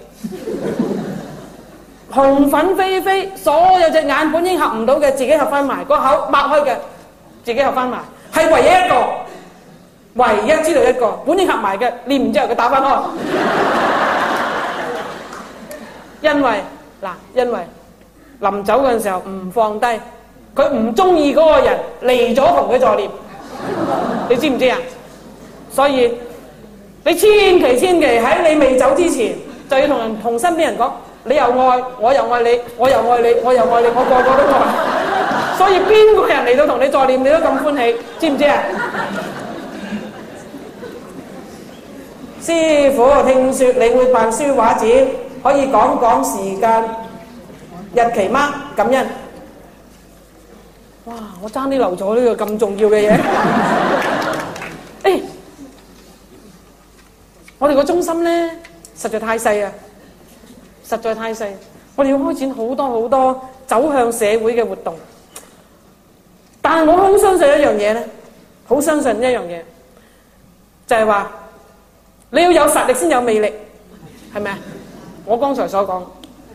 Speaker 2: 紅粉飛飛，所有隻眼本應合唔到嘅，自己合翻埋；個口擘開嘅，自己合翻埋。係唯一一個，唯一知道一個，本應合埋嘅，念完之後佢打翻開。因為臨走嗰陣時候唔放低，佢唔中意嗰個人嚟咗同佢助念，你知唔知啊？所以你千祈喺你未走之前，就要同身邊人講。你又愛，我又愛你，我又愛你，我又愛你，我個個都愛。所以邊個人嚟到同你助念，你都咁歡喜，知唔知啊？師傅聽說你會辦書畫展，可以講講時間日期嗎？感恩。哇！我爭啲漏咗呢個咁重要嘅嘢。誒，我哋個中心咧，實在太細啊！實在太細，我哋要開展好多走向社會嘅活動。但係我好相信一樣嘢咧，好相信一樣嘢，就係話你要有實力先有魅力，係咪啊？我剛才所講，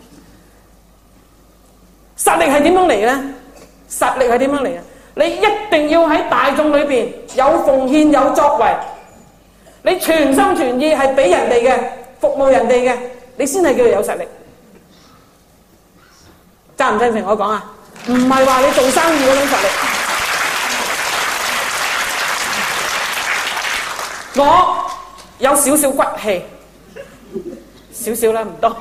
Speaker 2: 實力係點樣嚟咧？實力係點樣嚟啊？你一定要喺大眾裏邊有奉獻有作為，你全心全意係俾人哋嘅，服務人哋嘅。你先係叫做有實力，贊唔贊成我講啊？唔係話你做生意嗰種實力。我有少少骨氣，少少啦，唔多。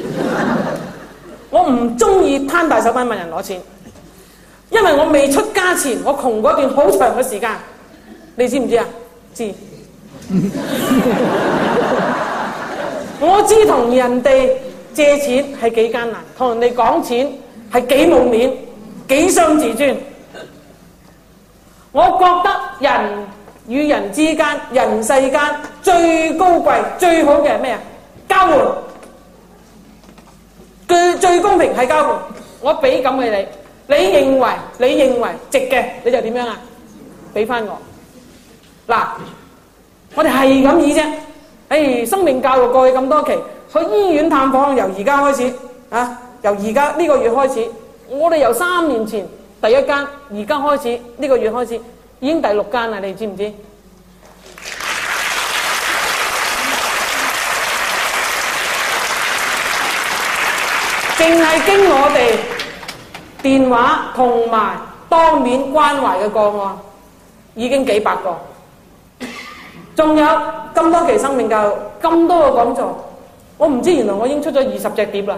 Speaker 2: 我唔中意攤大手板問人攞錢，因為我未出家前，我窮嗰段好長嘅時間，你知唔知啊？知。我知同人哋借錢係幾艱難，同人哋講錢係幾冇面，幾傷自尊。我覺得人與人之間，人世間最高貴、最好嘅係咩啊？交換。最公平係交換。我俾咁嘅你，你認為值嘅，你就點樣啊？俾翻我。嗱，我哋係咁意啫。生命教育過去咁多期，去醫院探訪由而家開始啊，由而家呢個月開始，我哋由3年前第一間，而家開始呢個月開始已經第6間啦，你知唔知？淨係經我哋電話同埋當面關懷嘅個案，已經幾百個。仲有咁多期生命教育，咁多個講座，我唔知原來我已經出咗20隻碟啦。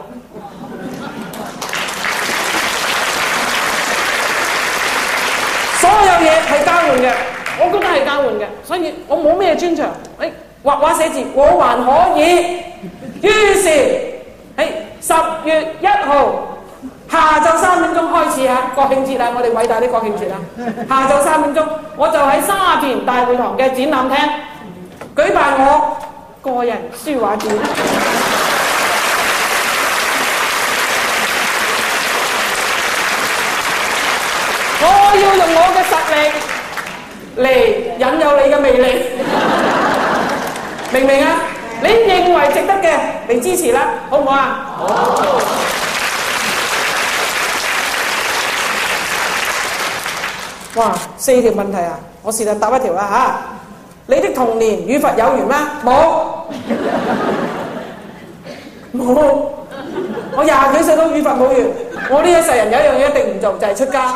Speaker 2: 所有嘢係交換嘅，我覺得係交換嘅，所以我冇咩專長。畫畫寫字我還可以。於是10月1號下晝3點鐘開始啊，國慶節啦，我哋偉大啲國慶節啦。下晝3點鐘，我就喺沙田大會堂嘅展覽廳舉辦我個人書畫展。我要用我嘅實力嚟引誘你嘅魅力，明唔明啊？你認為值得嘅，你支持啦，好唔好啊？好。哇，4條問題啊！我試下答一條啦嚇。你的童年與佛有緣嗎？冇，冇。我20幾歲都與佛冇緣。我呢一世人有一樣嘢一定唔做，就係出家。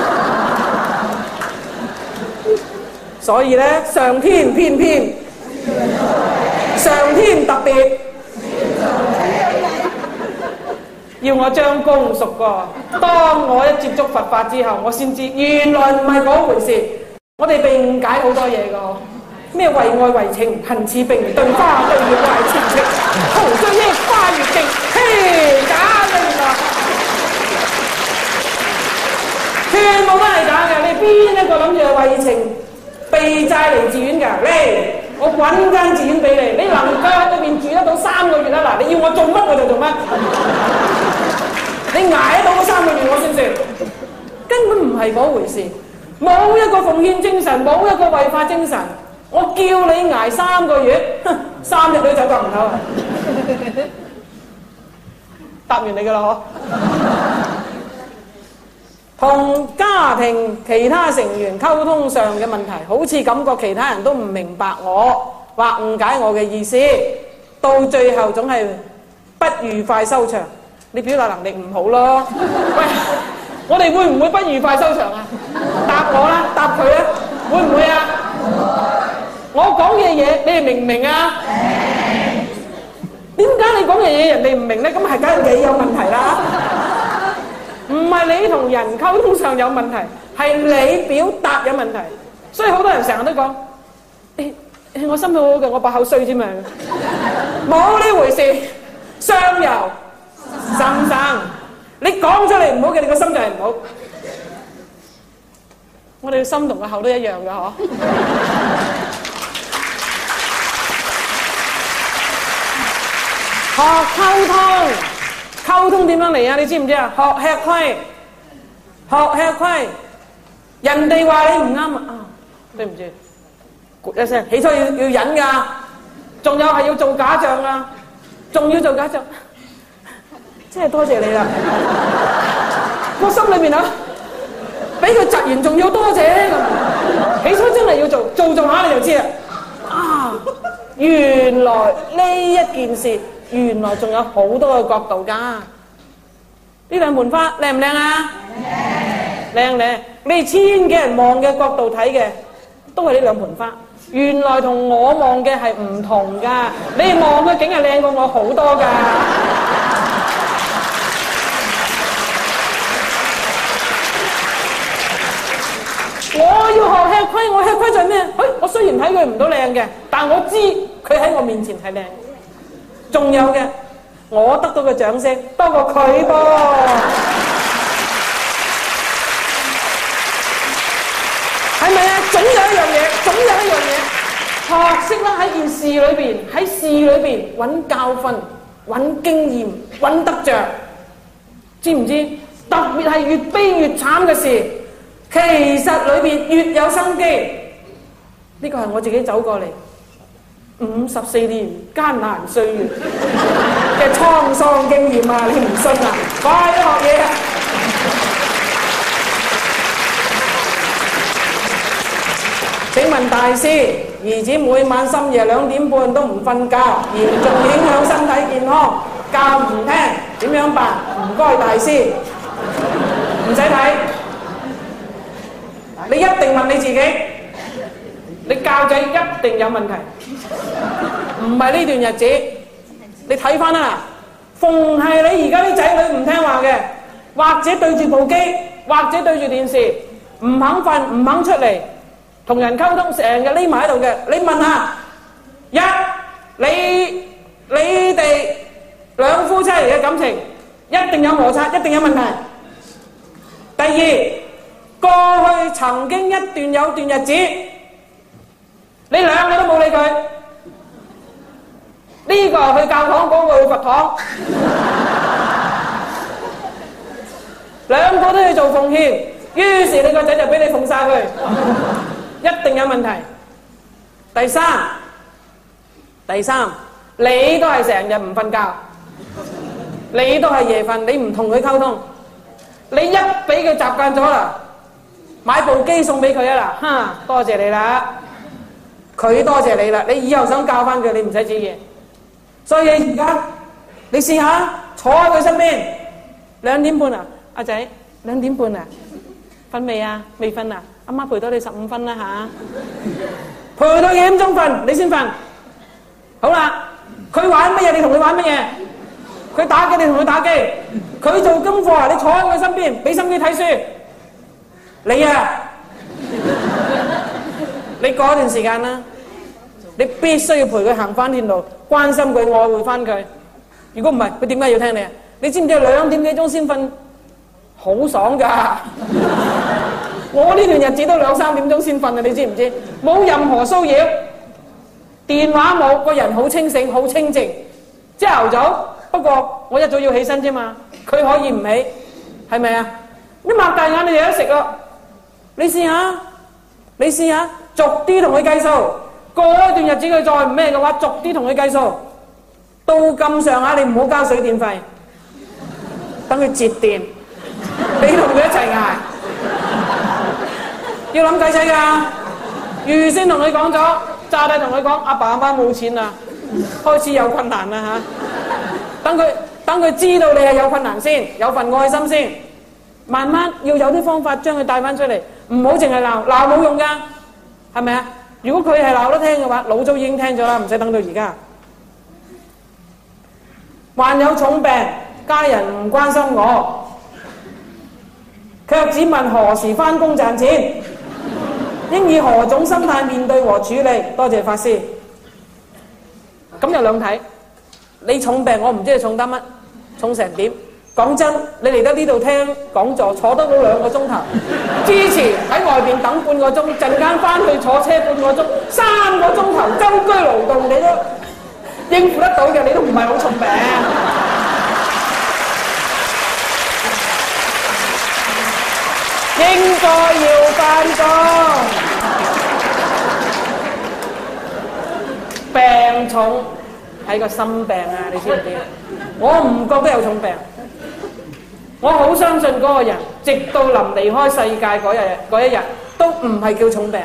Speaker 2: 所以咧，上天偏偏，上天特別要我將功贖過。當我一接觸佛法之後，我先知原來唔係嗰回事。我哋被誤解好多嘢㗎，咩為愛為情，恨似冰，對花對月壞前程，陶醉咩花月徑，嘿假嘅原來，全部都係假嘅。你邊一個諗住係為情避債嚟寺院㗎？嚟，我揾間寺院俾你，你能夠喺裏邊住得到3個月啦。嗱，你要我做乜我就做乜，你捱得到嗰3個月我先算。根本唔係嗰回事。冇一個奉獻精神，冇一個為法精神。我叫你捱3個月，3日都走過唔透啊！答完你㗎啦嗬。同家庭其他成員溝通上嘅問題，好似感覺其他人都唔明白我或誤解我嘅意思，到最後總係不愉快收場。你表達能力唔好咯。喂，我哋會唔會不愉快收場啊？答我啦，答佢啊，會唔會啊？我講嘅嘢你哋明唔明啊？點解你講嘅嘢人哋唔明咧？咁係梗係你有問題啦，唔係你同人溝通上有問題，係你表達有問題。所以好多人成日都講，我心好好嘅，我把口衰啫嘛，冇呢回事。相由心生，你講出嚟唔好嘅，你個心就係唔好。我哋嘅心同個口都一樣嘅嗬。學溝通，溝通點樣嚟啊？你知唔知啊？學吃虧，學吃虧。人哋話你唔啱啊，對唔住，咕一聲，起初要忍噶，仲有係要做假象啊，仲要做假象，真係多謝你啦。我心裏面啊，俾佢窒完，仲要多謝咁。起初真係要做下你就知啦。啊，原來呢一件事。原來仲有好多個角度㗎，呢兩盆花靚唔靚啊？靚靚，你千幾人望嘅角度睇嘅，都係呢兩盆花。原來同我望嘅係唔同㗎，你望嘅景係靚過我好多㗎。我要學吃虧，我吃虧就係咩？我雖然睇佢唔到靚嘅，但我知佢喺我面前係靚。仲有嘅，我得到嘅掌聲多過佢噃。係咪啊？總有一樣嘢，學識啦喺件事裏邊，喺事裏邊揾教訓、揾經驗、揾得着，知唔知？特別係越悲越慘嘅事，其實裏邊越有生機。呢個係我自己走過嚟54年艱難歲月嘅滄桑經驗啊！你唔信啊？快啲學嘢啊！請問大師，兒子每晚深夜2點半都唔瞓覺，嚴重影響身體健康，教唔聽，點樣辦？唔該大師，唔使睇，你一定問你自己，你教仔一定有問題。唔係呢段日子，你睇翻啦。逢係你而家啲仔女唔聽話嘅，或者對住部機，或者對住電視，唔肯瞓，唔肯出嚟同人溝通，成日匿埋喺度嘅，你問下：一，你哋兩夫妻嚟嘅感情一定有摩擦，一定有問題。第二，過去曾經有段日子，你兩個都冇理佢。 呢個去教堂，嗰個去佛堂，兩個都要做奉獻，於是你個仔就俾你奉晒佢，一定有問題。第三，你都係成日唔瞓覺，你都係夜瞓，你唔同佢溝通，你一俾佢習慣咗啦，買部機送俾佢啊啦，多謝你啦，佢多謝你啦，你以後想教翻佢，你唔使煮嘢。所以而家你試下坐喺佢身邊，2點半啊，阿仔2點半啊，瞓未啊？未瞓啊？阿媽陪多你15分啦嚇，陪到幾點鐘瞓你先瞓。好啦，佢玩乜嘢你同佢玩乜嘢，佢打機你同佢打機，佢做功課啊你坐喺佢身邊俾心機睇書。你啊，你嗰段時間啦，你必須要陪佢行翻段路，關心佢，愛護翻佢。如果唔係，佢點解要聽你啊？你知唔知2點幾鐘先瞓，好爽噶！我呢段日子都2、3點鐘先瞓啊！你知唔知？冇任何騷擾，電話冇，個人好清醒，好清靜。朝頭早，不過我一早要起身啫嘛，佢可以唔起，係咪啊？一擘大眼你就有得食咯。你試下，逐啲同佢計數。過一段日子佢再唔咩嘅話，逐啲同佢計數。到咁上下，你唔好交水電費，等佢節電，你同佢一齊捱。要諗計仔㗎，預先同佢講咗，詐低同佢講，阿爸阿媽冇錢啦，開始有困難啦嚇。等佢知道你係有困難先，有份愛心先，慢慢要有啲方法將佢帶翻出嚟，唔好淨係鬧冇用㗎，係咪啊？如果佢係鬧得聽嘅話，老早已經聽咗啦，唔使等到而家。患有重病，家人唔關心我，卻只問何時返工賺錢，應以何種心態面對和處理？多謝法師。咁有兩睇，你重病，我唔知你重得乜，重成點？講真，你嚟得呢度聽講座，坐得到2個鐘頭，之前喺外邊等半個鐘，陣間翻去坐車半個鐘，3個鐘頭周居勞動，你都應付得到嘅，你都唔係好重病。應該要翻工，病重係個心病啊！你知唔知？我唔覺得有重病。我好相信嗰個人，直到臨離開世界嗰一日，都唔係叫重病，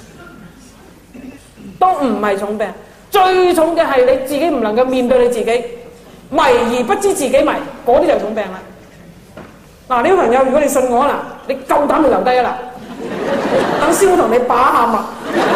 Speaker 2: 都唔係重病。最重嘅係你自己唔能夠面對你自己，迷而不知自己迷，嗰啲就重病啦。嗱，呢位朋友，如果你信我啦，你夠膽就留低啦，等師傅同你把下脈。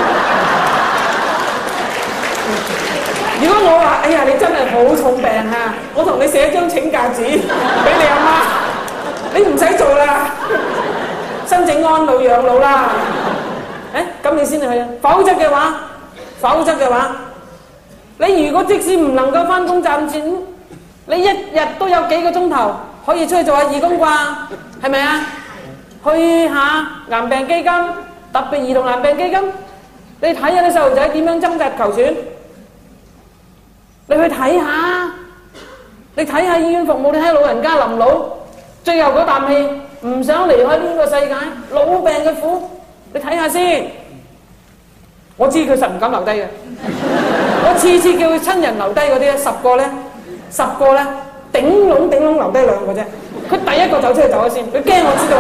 Speaker 2: 如果我話，哎呀，你真係好重病啊，我同你寫張請假紙俾你阿媽，你唔使做啦，申請安老養老啦。咁你先去啊。否則嘅話，你如果即使唔能夠翻工賺錢，你一日都有幾個鐘頭可以出去做下義工啩，係咪啊？去下癌病基金，特別兒童癌病基金，你睇下啲細路仔點樣掙扎求存，你去睇下，你睇下醫院服務，你睇老人家臨老最後嗰啖氣，唔想離開呢個世界，老病嘅苦，你睇下先。我知佢實唔敢留低嘅，我次次叫佢親人留低嗰啲咧，10個咧頂籠留低2個啫。佢第一個走出去走咗先，佢驚我知道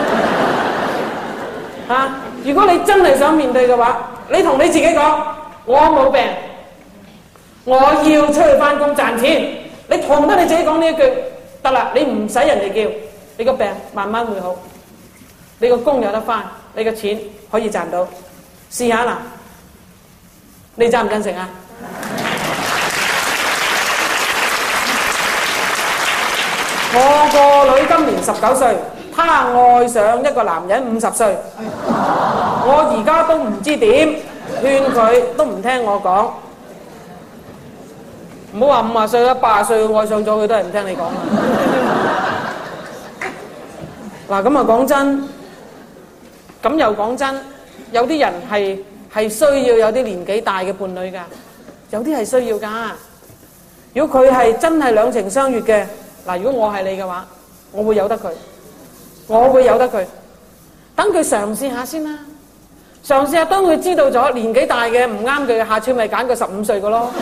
Speaker 2: 係佢。如果你真係想面對嘅話，你同你自己講：我冇病，我要出去翻工賺錢。你同得你自己講呢一句得啦，你唔使人哋叫，你個病慢慢會好，你個工有得翻，你個錢可以賺到。試下啦，你贊唔贊成啊？我個女今年19歲，她愛上一個男人50歲，我而家都唔知點勸佢，都唔聽我講。唔好話50歲啦，80歲愛上咗佢都係唔聽你講。嗱，咁啊講真，咁又講真，有啲人係需要有啲年紀大嘅伴侶㗎，有啲係需要㗎。 如果佢係真係兩情相悅嘅，嗱，如果我係你嘅話，我會由得佢，等佢嘗試下先啦。嘗試下，當佢知道咗年紀大嘅唔啱佢，下次咪揀個15歲嘅咯。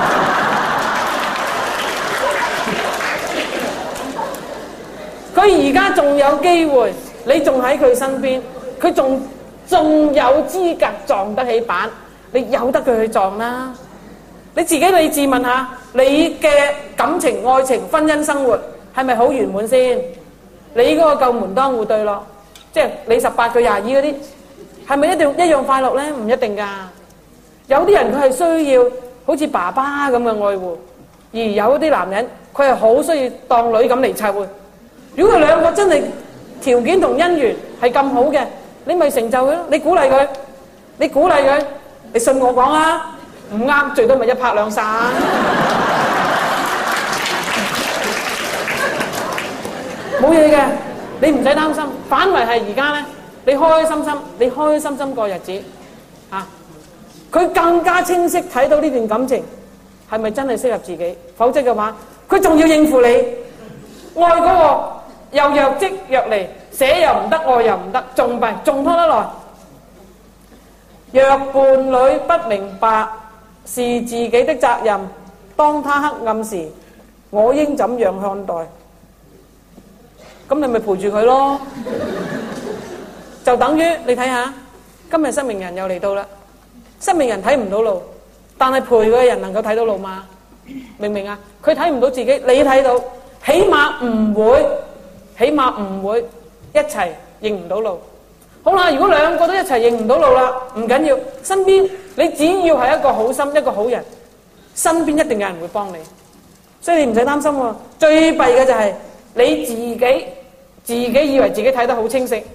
Speaker 2: 佢而家仲有機會，你仲喺佢身邊，佢仲有資格撞得起板，你由得佢去撞啦。你自己理智問下，你嘅感情、愛情、婚姻生活係咪好圓滿先？你嗰個夠門當戶對咯，即係你18佢22嗰啲，係咪一定一樣快樂咧？唔一定㗎。有啲人佢係需要好似爸爸咁嘅愛護，而有啲男人佢係好需要當女咁嚟湊。如果佢兩個真係條件同姻緣係咁好嘅，你咪成就佢咯。你鼓勵佢，你信我講啊！唔啱，最多咪一拍兩散。冇嘢嘅，你唔使擔心。反為係而家咧，你開開心心過日子啊！佢更加清晰睇到呢段感情係咪真係適合自己，否則嘅話，佢仲要應付你愛嗰個又若即若離，捨又唔得，愛又唔得，仲拖得來。若伴侶不明白是自己的責任，當他黑暗時，我應怎樣看待？咁你咪陪住佢咯。就等於你睇下，今日失明人又嚟到啦。失明人睇唔到路，但係陪佢嘅人能夠睇到路嘛？明唔明啊？佢睇唔到自己，你睇到，起碼唔會一齊認唔到路。好啦，如果兩個都一齊認唔到路啦，唔緊要，身邊你只要係一個好心，一個好人，身邊一定有人會幫你，所以你唔使擔心喎。最弊嘅就係你自己以為自己睇得好清晰，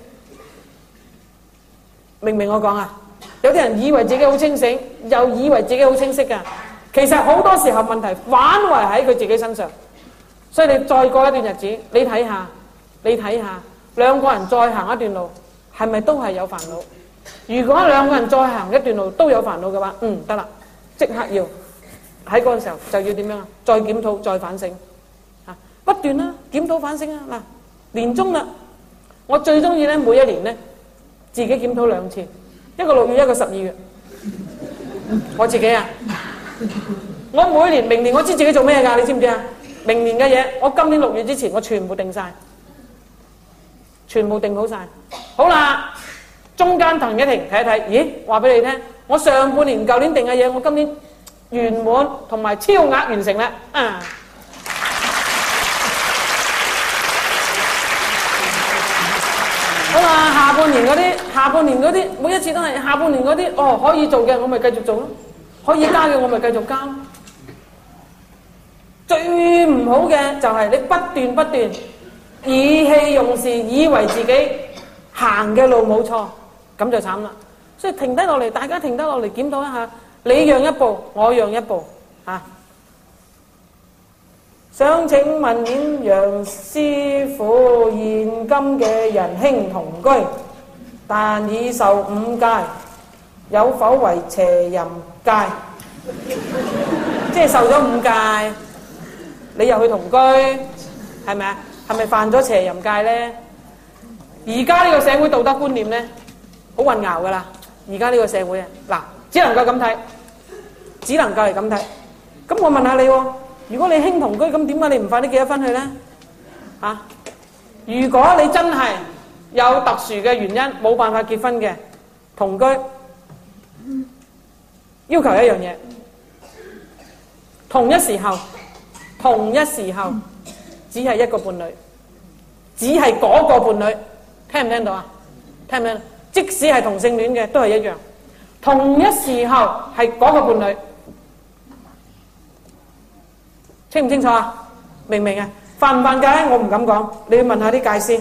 Speaker 2: 明唔明我講啊？有啲人以為自己好清醒，又以為自己好清晰㗎，其實好多時候問題反為喺佢自己身上。所以你再過一段日子，你睇下，兩個人再行一段路，係咪都係有煩惱？如果兩個人再行一段路都有煩惱嘅話，得啦，即刻要喺嗰個時候就要點樣啊？再檢討，再反省，不斷啦，檢討反省啊！嗱，年終啦，我最中意咧，每一年咧自己檢討2次，一個6月，一個12月。我自己啊，我每年明年我知自己做咩㗎，你知唔知啊？明年嘅嘢，我今年6月之前我全部定晒，全部定好晒。好啦，中間停一停，睇一睇，咦？話俾你聽，我上半年舊年定嘅嘢，我今年圓滿同埋超額完成啦。好啦，下半年嗰啲，每一次都係下半年嗰啲，可以做嘅我咪繼續做咯，可以加嘅我咪繼續加咯。最唔好嘅就係你不斷意氣用事，以為自己行嘅路冇錯，咁就慘啦。所以停低落嚟，大家停低落嚟檢討一下，你讓一步，我讓一步嚇。想請問演揚師傅，現今嘅人興同居，但已受5戒，有否為邪淫戒？即係受咗5戒。你又去同居，係咪啊？係咪犯咗邪淫戒咧？而家呢個社會道德觀念咧，好混淆噶啦。而家呢個社會啊，嗱，只能夠咁睇，只能夠係咁睇。咁我問下你喎，如果你興同居，咁點解你唔快啲結咗婚去咧？如果你真係有特殊嘅原因冇辦法結婚嘅同居，要求一樣嘢，同一時候，只係一個伴侶，只係嗰個伴侶，聽唔聽到啊？聽唔聽？即使係同性戀嘅都係一樣，同一時候係嗰個伴侶，清唔清楚啊？明唔明啊？犯唔犯戒？我唔敢講，你要問下啲戒師。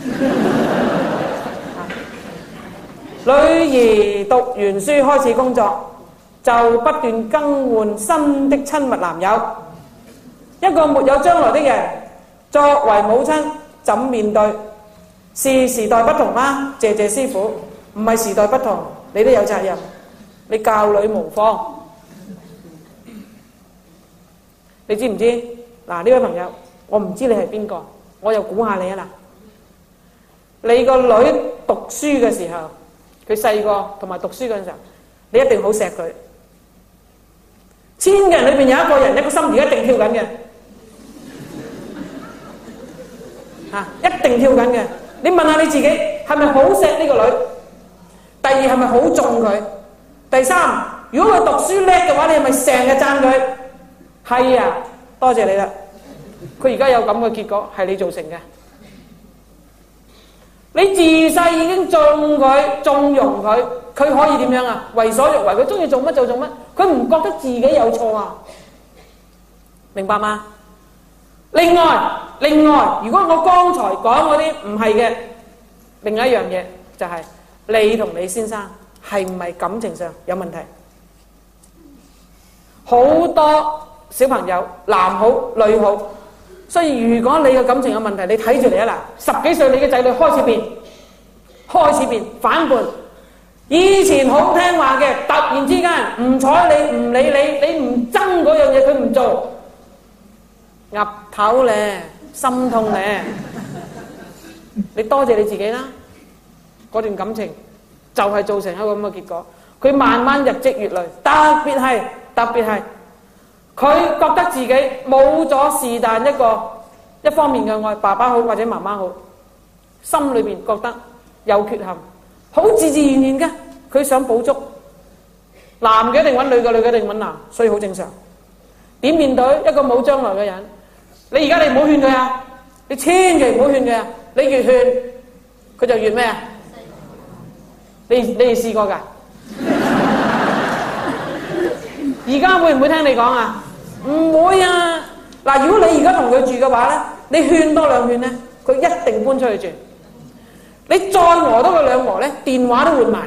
Speaker 2: 女兒讀完書開始工作，就不斷更換新的親密男友。一個沒有將來的人，作為母親怎面對？是時代不同嗎？謝謝師傅，唔係時代不同，你都有責任，你教女無方。 你知唔知？嗱，呢位朋友，我唔知你係邊個，我又估下你啊嗱。你個女讀書嘅時候，佢細個同埋讀書嗰陣時候，你一定好錫佢。千個人裏邊有一個人一個心而一定跳緊嘅，一定跳緊嘅。你問下你自己，係咪好錫呢個女？第二係咪好縱佢？第三，如果佢讀書叻嘅話，你係咪成日讚佢？係啊，多謝你啦。佢而家有咁嘅結果，係你造成嘅。你自細已經縱佢、縱容佢，佢可以點樣啊？為所欲為，佢中意做乜就做乜，佢唔覺得自己有錯啊？明白嗎？另外，如果我剛才講嗰啲唔係嘅，另一樣嘢就係你同你先生係唔係感情上有問題？好多小朋友，男好女好，所以如果你嘅感情有問題，你睇住嚟啊嗱，10幾歲你嘅仔女開始變反叛，以前好聽話嘅，突然之間唔睬你唔理你，你唔憎嗰樣嘢佢唔做，岌頭咧，心痛咧，你多謝你自己啦。嗰段感情就係造成一個咁嘅結果，佢慢慢日積月累，特別係佢覺得自己冇咗是但一方面嘅愛，爸爸好或者媽媽好，心裏邊覺得有缺陷，好自自然然嘅，佢想補足。男嘅一定揾女嘅，女嘅一定揾男，所以好正常。點面對一個冇將來嘅人？你而家你唔好勸佢啊！你千祈唔好勸佢啊！你越勸佢就越咩啊？你哋試過㗎？而家會唔會聽你講啊？唔會啊！嗱，如果你而家同佢住嘅話咧，你勸多兩勸咧，佢一定搬出去住。你再餓多佢兩餓咧，電話都換埋。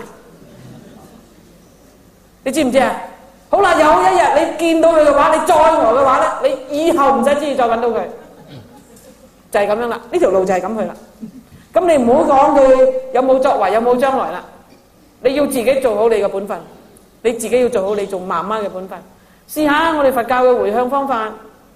Speaker 2: 你知唔知啊？好啦，有一日你見到佢嘅話，你再餓嘅話咧，你以後唔使知再揾到佢，就係咁樣啦。呢條路就係咁去啦。咁你唔好講佢有冇作為，有冇將來啦。你要自己做好你嘅本分，你自己要做好你做媽媽嘅本分。試下我哋佛教嘅回向方法，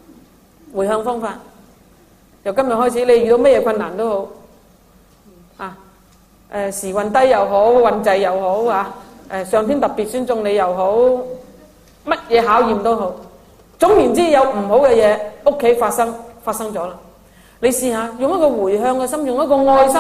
Speaker 2: 由今日開始，你遇到咩困難都好，時運低又好，運滯又好，上天特別選中你又好，乜嘢考驗都好，總言之有唔好嘅嘢屋企發生咗啦，你試下用一個回向嘅心，用一個愛心，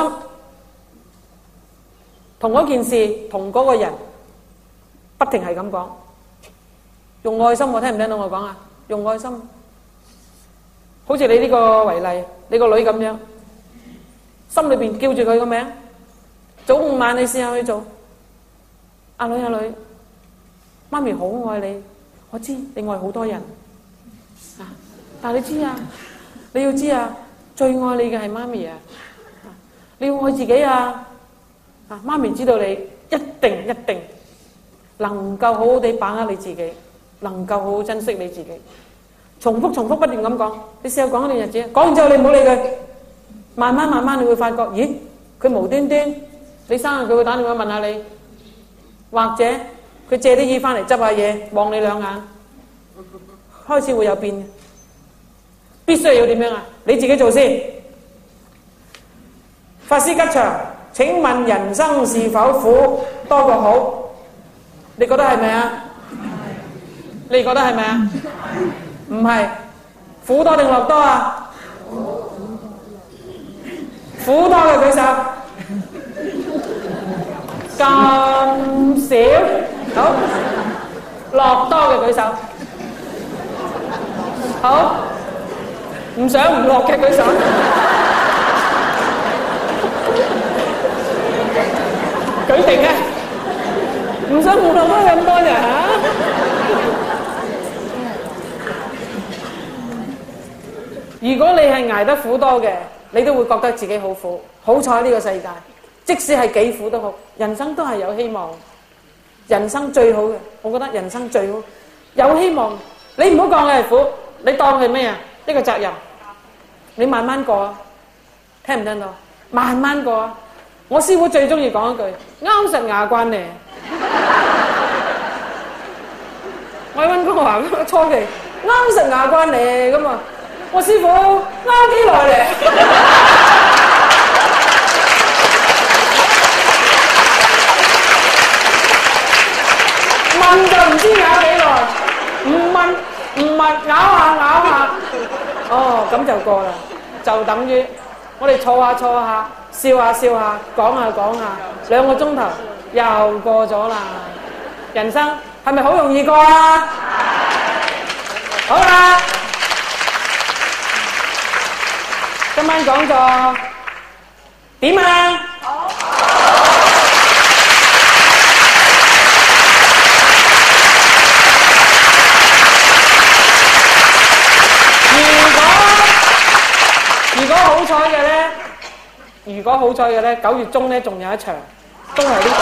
Speaker 2: 同嗰件事同嗰個人不停係咁講，用愛心。我聽唔聽到我講啊？用愛心，好似你呢個為例，你個女咁樣，心裏邊叫住佢個名，早午晚你試下去做。阿女，媽咪好愛你，我知你愛好多人，但係你知啊，你要知啊，最愛你嘅係媽咪啊，你要愛自己啊，媽咪知道你一定能夠好好地把握你自己，能夠好好珍惜你自己，重複不斷咁講，你試下講一段日子，講完之後你唔好理佢，慢慢你會發覺，咦，佢無端端你生日佢會打電話問下你。或者佢借啲意翻嚟執下嘢，望你兩眼，開始會有變嘅。必須要點樣啊？你自己做先。法師吉祥，請問人生是否苦多過好？你覺得係咪啊？你覺得係咪啊？唔係，苦多定樂多啊？苦多嘅舉手。咁少，好，樂多嘅舉手，好，唔想唔樂嘅舉手，舉定嘅，唔想唔樂都咁多人啊！如果你係捱得苦多嘅，你都會覺得自己好苦。好彩呢個世界。即使係幾苦都好，人生都係有希望。人生最好嘅，我覺得人生最好有希望。你唔好當佢係苦，你當係咩啊？一個責任，你慢慢過啊！聽唔聽到？慢慢過啊！我師傅最中意講一句：啱實牙關咧。我喺溫哥華初期， 啱食牙關嚟咁啊！我師傅啱幾耐嚟？問就唔知咬幾耐，唔問咬下，哦咁就過啦，就等於我哋坐下，笑下，講下，2個鐘頭又過咗啦。人生係咪好容易過啊？好啦，今晚講座點啊？如果好彩嘅咧，9月中咧仲有一場，都係呢度。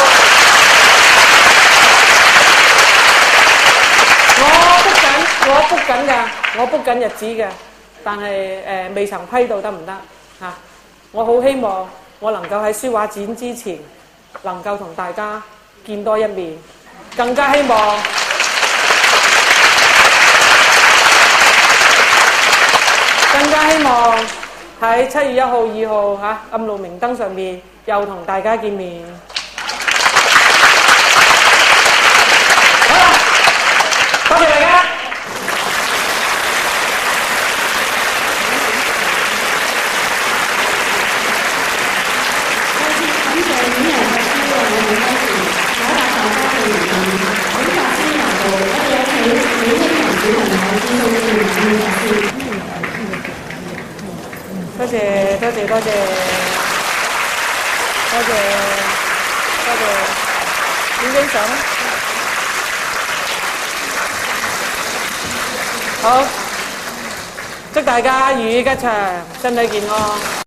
Speaker 2: 我 book 緊日子嘅，但係未曾批到得唔得嚇？我好希望我能夠喺書畫展之前，能夠同大家見多一面，更加希望喺7月1號、2號嚇暗路明燈上面又同大家見面。好啦，多謝大家。多謝，影相。好，祝大家如意吉祥，身體健康。